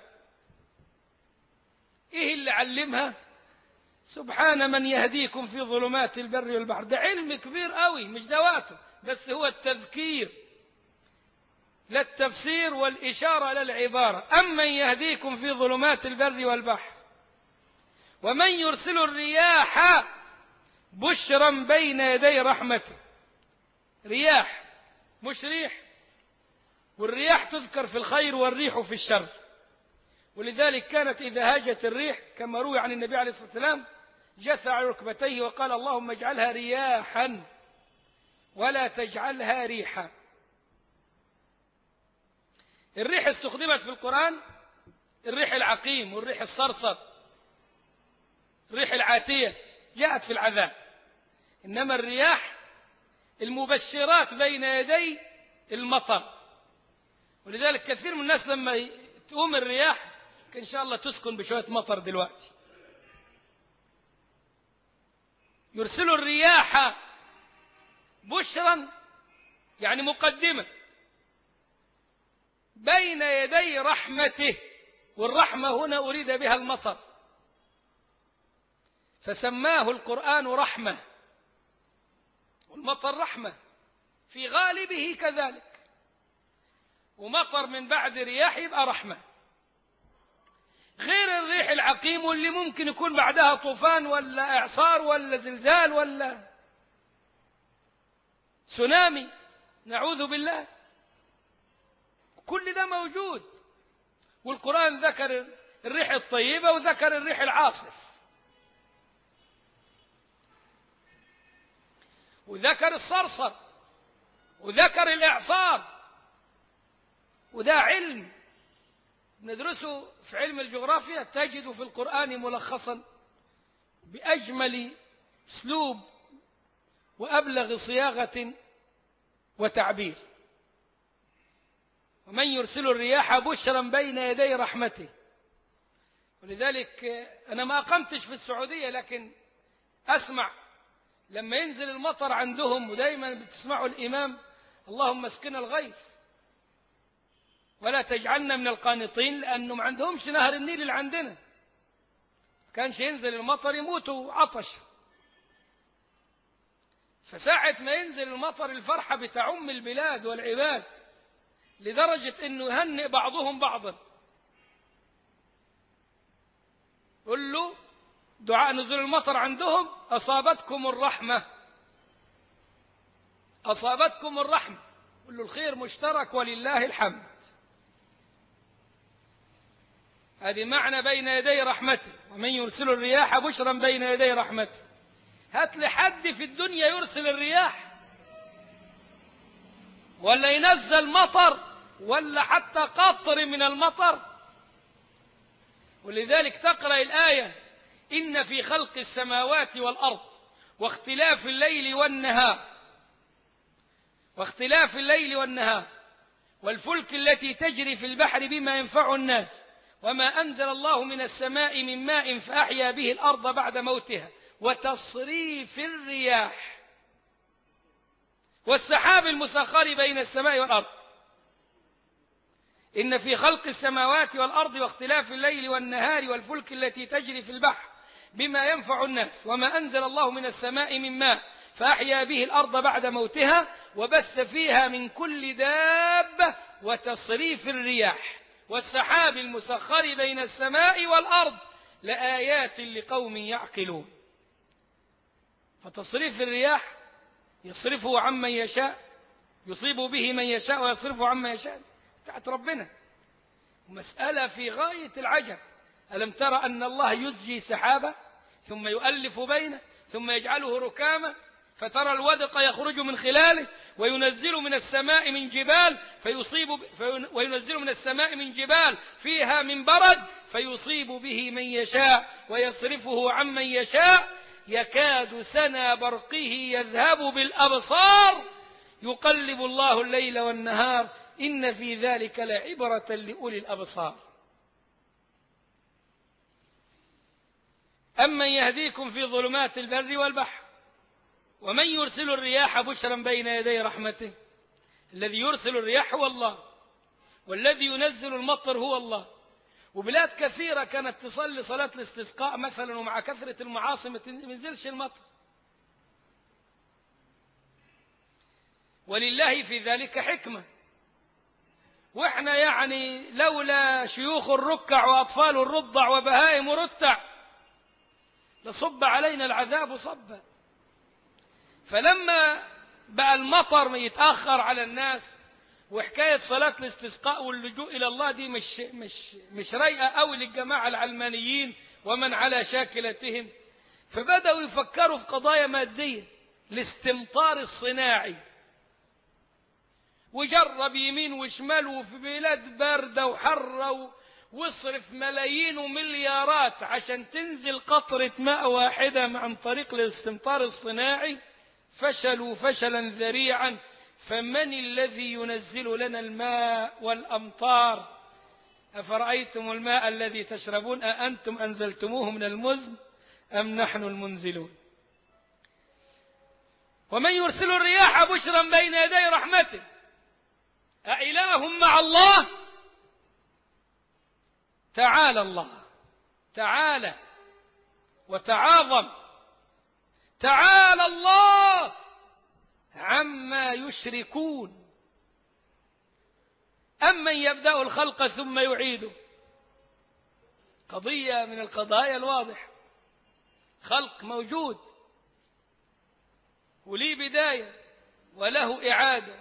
ايه اللي علمها؟ سبحان من يهديكم في ظلمات البر والبحر. ده علم كبير قوي مش دواته، بس هو التذكير لا التفسير والإشارة للعبارة. أمن يهديكم في ظلمات البر والبحر ومن يرسل الرياح بشرا بين يدي رحمته. رياح مش ريح، والرياح تذكر في الخير والريح في الشر، ولذلك كانت إذا هاجت الريح كما روي عن النبي عليه الصلاة والسلام جثى على ركبتيه وقال اللهم اجعلها رياحا ولا تجعلها ريحا. الريح استخدمت في القرآن الريح العقيم والريح الصرصر، الريح العاتية جاءت في العذاب، إنما الرياح المبشرات بين يدي المطر. ولذلك كثير من الناس لما تقوم الرياح إن شاء الله تسكن بشوية مطر دلوقتي. يرسل الرياح بشرا يعني مقدمة بين يدي رحمته، والرحمة هنا أريد بها المطر، فسماه القرآن رحمة، والمطر رحمة في غالبه كذلك، ومطر من بعد رياح يبقى رحمة، غير الريح العقيم اللي ممكن يكون بعدها طوفان ولا إعصار ولا زلزال ولا تسونامي، نعوذ بالله. كل ده موجود، والقرآن ذكر الريح الطيبة وذكر الريح العاصف، وذكر الصرصر، وذكر الإعصار. وده علم ندرسه في علم الجغرافيا، تجد في القرآن ملخصا بأجمل أسلوب وأبلغ صياغة وتعبير. ومن يرسل الرياح بشرا بين يدي رحمته. ولذلك أنا ما أقمتش في السعودية، لكن أسمع لما ينزل المطر عندهم، ودايما بتسمعوا الإمام اللهم اسقنا الغيث ولا تجعلنا من القانطين، لأنه ما عندهمش نهر النيل اللي عندنا، كانش ينزل المطر يموتوا عطش. فساعة ما ينزل المطر الفرحة بتعم البلاد والعباد، لدرجة أنه يهنئ بعضهم بعضا. قل له دعاء نزول المطر عندهم أصابتكم الرحمة، أصابتكم الرحمة، قل له الخير مشترك ولله الحمد. هذه معنى بين يدي رحمته. ومن يرسل الرياح بشرا بين يدي رحمته. هات لي حد في الدنيا يرسل الرياح ولا ينزل مطر ولا حتى قطر من المطر. ولذلك تقرأ الآية إن في خلق السماوات والأرض واختلاف الليل والنهار واختلاف الليل والنهار والفلك التي تجري في البحر بما ينفع الناس وما أنزل الله من السماء من ماء فأحيا به الأرض بعد موتها وتصريف الرياح والسحاب المسخر بين السماء والأرض. إن في خلق السماوات والأرض واختلاف الليل والنهار والفلك التي تجري في البحر بما ينفع الناس وما أنزل الله من السماء من ماء فأحيا به الأرض بعد موتها وبث فيها من كل دابة وتصريف الرياح والسحاب المسخر بين السماء والأرض لآيات لقوم يعقلون. فتصريف الرياح يصرفه عمن يشاء، يصيب به من يشاء ويصرفه عمن يشاء، بتاعت ربنا. مسألة في غاية العجب. ألم ترى أن الله يزجي سحابة ثم يؤلف بينه ثم يجعله ركاما فترى الودق يخرج من خلاله وينزل من السماء من جبال فيصيب وينزل من السماء من جبال فيها من برد فيصيب به من يشاء ويصرفه عمن يشاء يكاد سنا برقه يذهب بالأبصار يقلب الله الليل والنهار إن في ذلك لعبرة لأولي الأبصار. أمن يهديكم في ظلمات البر والبحر ومن يرسل الرياح بشرا بين يدي رحمته. الذي يرسل الرياح هو الله، والذي ينزل المطر هو الله. وبلاد كثيرة كانت تصلي صلاة الاستسقاء مثلا ومع كثرة المعاصي ما تنزلش المطر، ولله في ذلك حكمة. وإحنا يعني لولا شيوخ الركع وأطفال الرضع وبهائم رتع لصب علينا العذاب صبا. فلما بقى المطر يتأخر على الناس وحكاية صلاة الاستسقاء واللجوء إلى الله دي مش, مش, مش رايقة قوي للجماعة العلمانيين ومن على شاكلتهم، فبدأوا يفكروا في قضايا مادية، الاستمطار الصناعي، وجرب يمين وشمال وفي بلاد باردة وحرة واصرف ملايين ومليارات عشان تنزل قطرة ماء واحدة عن طريق الاستمطار الصناعي، فشلوا فشلا ذريعا، فمن الذي ينزل لنا الماء والأمطار؟ أفرأيتم الماء الذي تشربون أأنتم أنزلتموه من المزن أم نحن المنزلون؟ ومن يرسل الرياح بشرا بين يدي رحمته أإله مع الله؟ تعالى الله، تعالى وتعاظم، تعالى الله عما يشركون. أمن يبدأ الخلق ثم يعيده، قضية من القضايا الواضح، خلق موجود وليه بداية وله إعادة.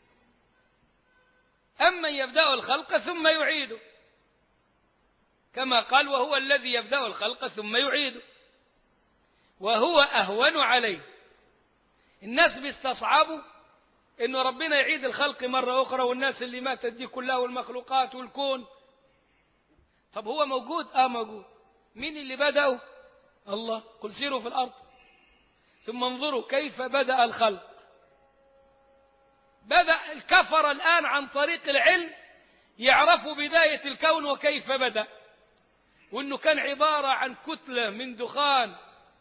أمن يبدأ الخلق ثم يعيده، كما قال وهو الذي يبدأ الخلق ثم يعيده، وهو أهون عليه. الناس بيستصعبوا إن ربنا يعيد الخلق مرة أخرى، والناس اللي ماتت دي كلها والمخلوقات والكون. طب هو موجود؟ آه موجود. مين اللي بدأه؟ الله. قل سيروا في الأرض ثم انظروا كيف بدأ الخلق. بدأ الكفر الآن عن طريق العلم يعرفوا بداية الكون وكيف بدأ، وإنه كان عبارة عن كتلة من دخان،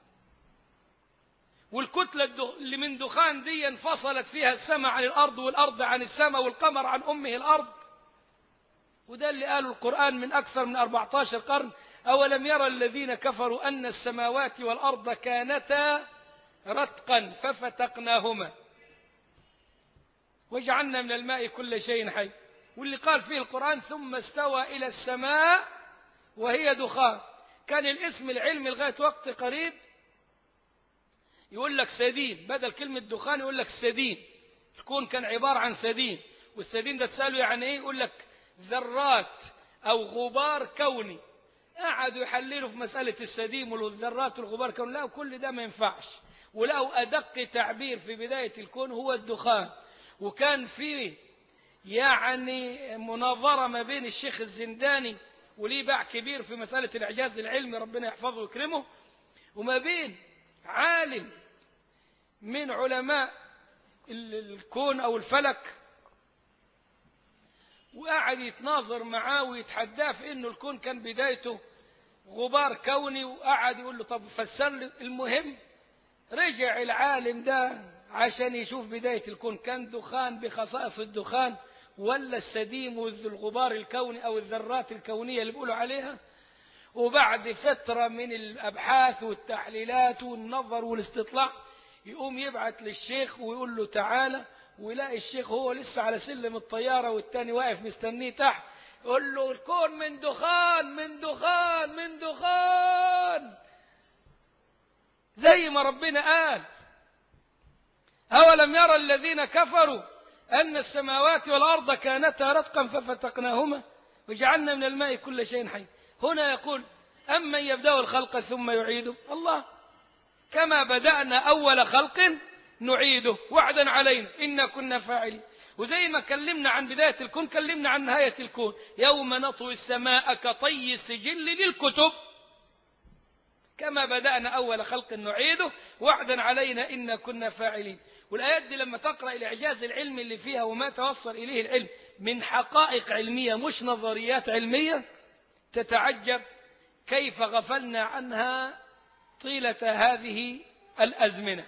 والكتلة اللي من دخان دي انفصلت فيها السماء عن الأرض والأرض عن السماء والقمر عن أمه الأرض. وده اللي قاله القرآن من أكثر من أربعة عشر قرن: أولم يرى الذين كفروا أن السماوات والأرض كانتا رتقا ففتقناهما وجعلنا من الماء كل شيء حي. واللي قال فيه القرآن ثم استوى إلى السماء وهي دخان، كان الاسم العلمي لغاية وقت قريب يقول لك سدين، بدل كلمة دخان يقول لك سدين. الكون كان عبارة عن سدين، والسدين ده تسأله يعني ايه؟ يقول لك ذرات أو غبار كوني. قعدوا يحللوا في مسألة السديم والذرات والغبار الكوني، لا كل ده ما ينفعش. ولقوا أدق تعبير في بداية الكون هو الدخان. وكان فيه يعني مناظرة ما بين الشيخ الزنداني وليه باع كبير في مسألة الإعجاز العلمي ربنا يحفظه ويكرمه، وما بين عالم من علماء الكون أو الفلك، وقعد يتناظر معاه ويتحداه في إنه الكون كان بدايته غبار كوني، وقعد يقول له طب فسر لي. المهم رجع العالم ده عشان يشوف بداية الكون كان دخان بخصائص الدخان ولا السديم والغبار الكوني أو الذرات الكونية اللي بيقولوا عليها. وبعد فترة من الأبحاث والتحليلات والنظر والاستطلاع يقوم يبعث للشيخ ويقول له تعالى، ويلاقي الشيخ هو لسه على سلم الطيارة والتاني واقف مستنيه تحت. يقول له الكون من دخان من دخان من دخان، زي ما ربنا قال: أولم يرى الذين كفروا أن السماوات والأرض كانتا رتقا ففتقناهما وجعلنا من الماء كل شيء حي. هنا يقول أمن يبدأ الخلق ثم يعيده؟ الله. كما بدأنا أول خلق نعيده وعدا علينا إنا كنا فاعلين. وزي ما كلمنا عن بداية الكون كلمنا عن نهاية الكون: يوم نطوي السماء كطي السجل للكتب. كما بدأنا أول خلق نعيده وعدا علينا إنا كنا فاعلين. والآيات دي لما تقرأ الإعجاز العلمي اللي فيها وما توصل إليه العلم من حقائق علمية مش نظريات علمية، تتعجب كيف غفلنا عنها طيلة هذه الأزمنة.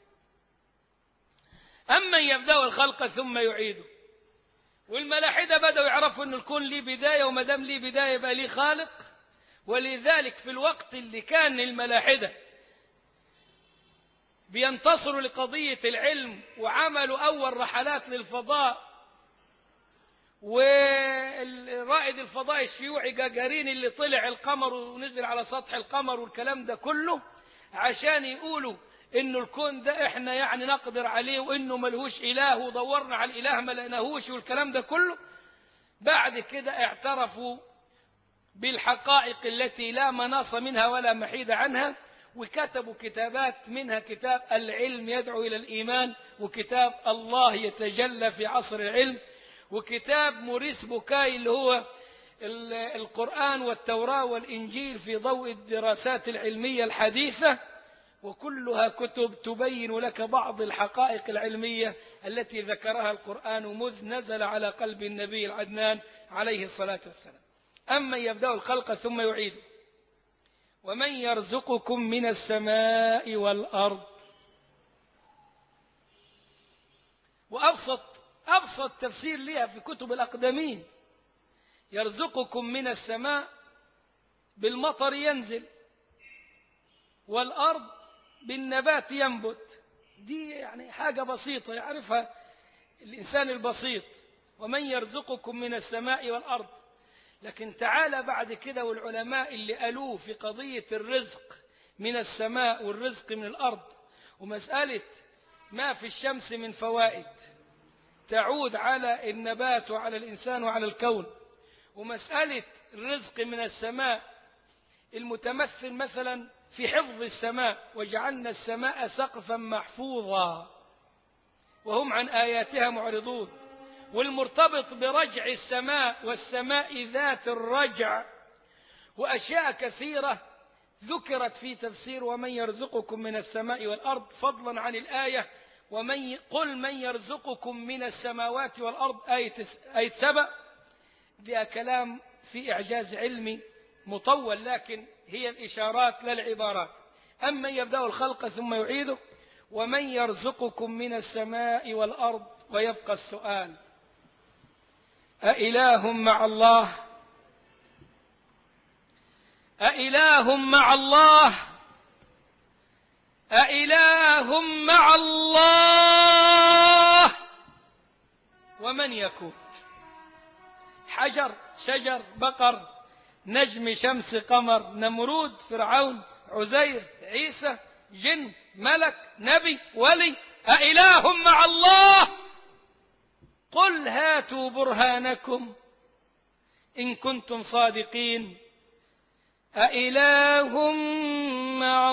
أمن يبدأ الخلق ثم يعيده. والملاحدة بدأوا يعرفوا أن الكون ليه بداية، وما دام ليه بداية يبقى ليه خالق. ولذلك في الوقت اللي كان الملاحدة بينتصروا لقضية العلم وعملوا أول رحلات للفضاء، والرائد الفضاء الشيوعي جاجارين اللي طلع القمر ونزل على سطح القمر والكلام ده كله عشان يقولوا إنه الكون ده إحنا يعني نقدر عليه وإنه ملهوش إله، ودورنا على الإله ما لقيناهوش والكلام ده كله. بعد كده اعترفوا بالحقائق التي لا مناص منها ولا محيد عنها، وكتبوا كتابات، منها كتاب العلم يدعو إلى الإيمان، وكتاب الله يتجلى في عصر العلم، وكتاب موريس بوكاي اللي هو القرآن والتوراة والإنجيل في ضوء الدراسات العلمية الحديثة، وكلها كتب تبين لك بعض الحقائق العلمية التي ذكرها القرآن مذ نزل على قلب النبي العدنان عليه الصلاة والسلام. أما يبدأ الخلق ثم يعيد. ومن يرزقكم من السماء والأرض. وأبسط أبسط تفسير لها في كتب الأقدمين: يرزقكم من السماء بالمطر ينزل، والأرض بالنبات ينبت. دي يعني حاجة بسيطة يعرفها الإنسان البسيط، ومن يرزقكم من السماء والأرض. لكن تعالى بعد كده والعلماء اللي قالوه في قضية الرزق من السماء والرزق من الأرض، ومسألة ما في الشمس من فوائد تعود على النبات وعلى الإنسان وعلى الكون، ومسألة الرزق من السماء المتمثل مثلا في حفظ السماء، وجعلنا السماء سقفا محفوظا وهم عن آياتها معرضون، والمرتبط برجع السماء والسماء ذات الرجع، وأشياء كثيرة ذكرت في تفسير ومن يرزقكم من السماء والأرض، فضلا عن الآية ومن قل من يرزقكم من السماوات والأرض آية, آية سبع. فيها كلام في إعجاز علمي مطول، لكن هي الإشارات لا العبارات. أما يبدأ الخلق ثم يعيده. ومن يرزقكم من السماء والأرض. ويبقى السؤال: أإله مع الله؟ أإله مع الله؟ أإله مع الله؟ ومن يكون؟ حجر، شجر، بقر، نجم، شمس، قمر، نمرود، فرعون، عزير، عيسى، جن، ملك، نبي، ولي. أإله مع الله؟ قل هاتوا برهانكم إن كنتم صادقين. أإله مع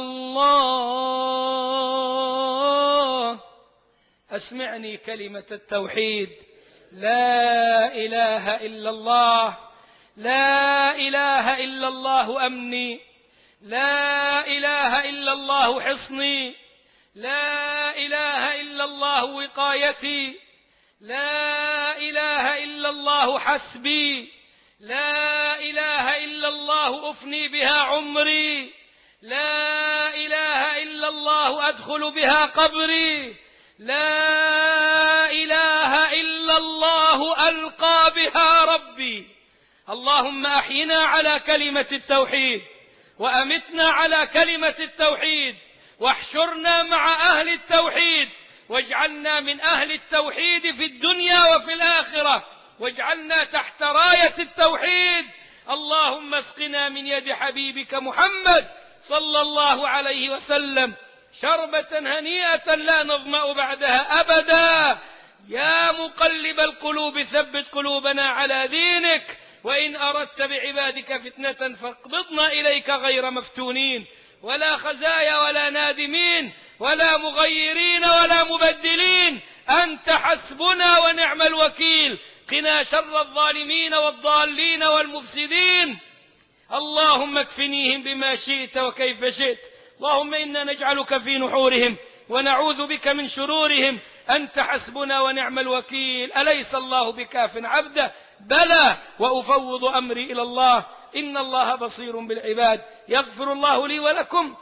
الله؟ أسمعني كلمة التوحيد: لا إله إلا الله. لا إله إلا الله أمني، لا إله إلا الله حصني، لا إله إلا الله وقايتي، لا إله إلا الله حسبي، لا إله إلا الله أفني بها عمري، لا إله إلا الله أدخل بها قبري، لا إله إلا الله ألقى بها ربي. اللهم أحينا على كلمة التوحيد، وأمتنا على كلمة التوحيد، واحشرنا مع أهل التوحيد، واجعلنا من أهل التوحيد في الدنيا وفي الآخرة، واجعلنا تحت راية التوحيد. اللهم اسقنا من يد حبيبك محمد صلى الله عليه وسلم شربة هنيئة لا نظمأ بعدها أبدا. يا مقلب القلوب ثبت قلوبنا على دينك، وإن أردت بعبادك فتنة فاقبضنا إليك غير مفتونين، ولا خزايا ولا نادمين ولا مغيرين ولا مبدلين. أنت حسبنا ونعم الوكيل. قنا شر الظالمين والضالين والمفسدين. اللهم اكفنيهم بما شئت وكيف شئت. اللهم إنا نجعلك في نحورهم ونعوذ بك من شرورهم. أنت حسبنا ونعم الوكيل. أليس الله بكاف عبده؟ بلى، وأفوض أمري إلى الله، إن الله بصير بالعباد. يغفر الله لي ولكم.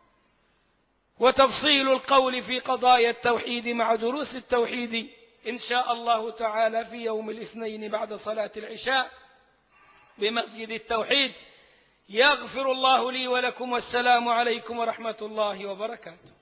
وتفصيل القول في قضايا التوحيد مع دروس التوحيد إن شاء الله تعالى في يوم الاثنين بعد صلاة العشاء بمسجد التوحيد. يغفر الله لي ولكم، والسلام عليكم ورحمة الله وبركاته.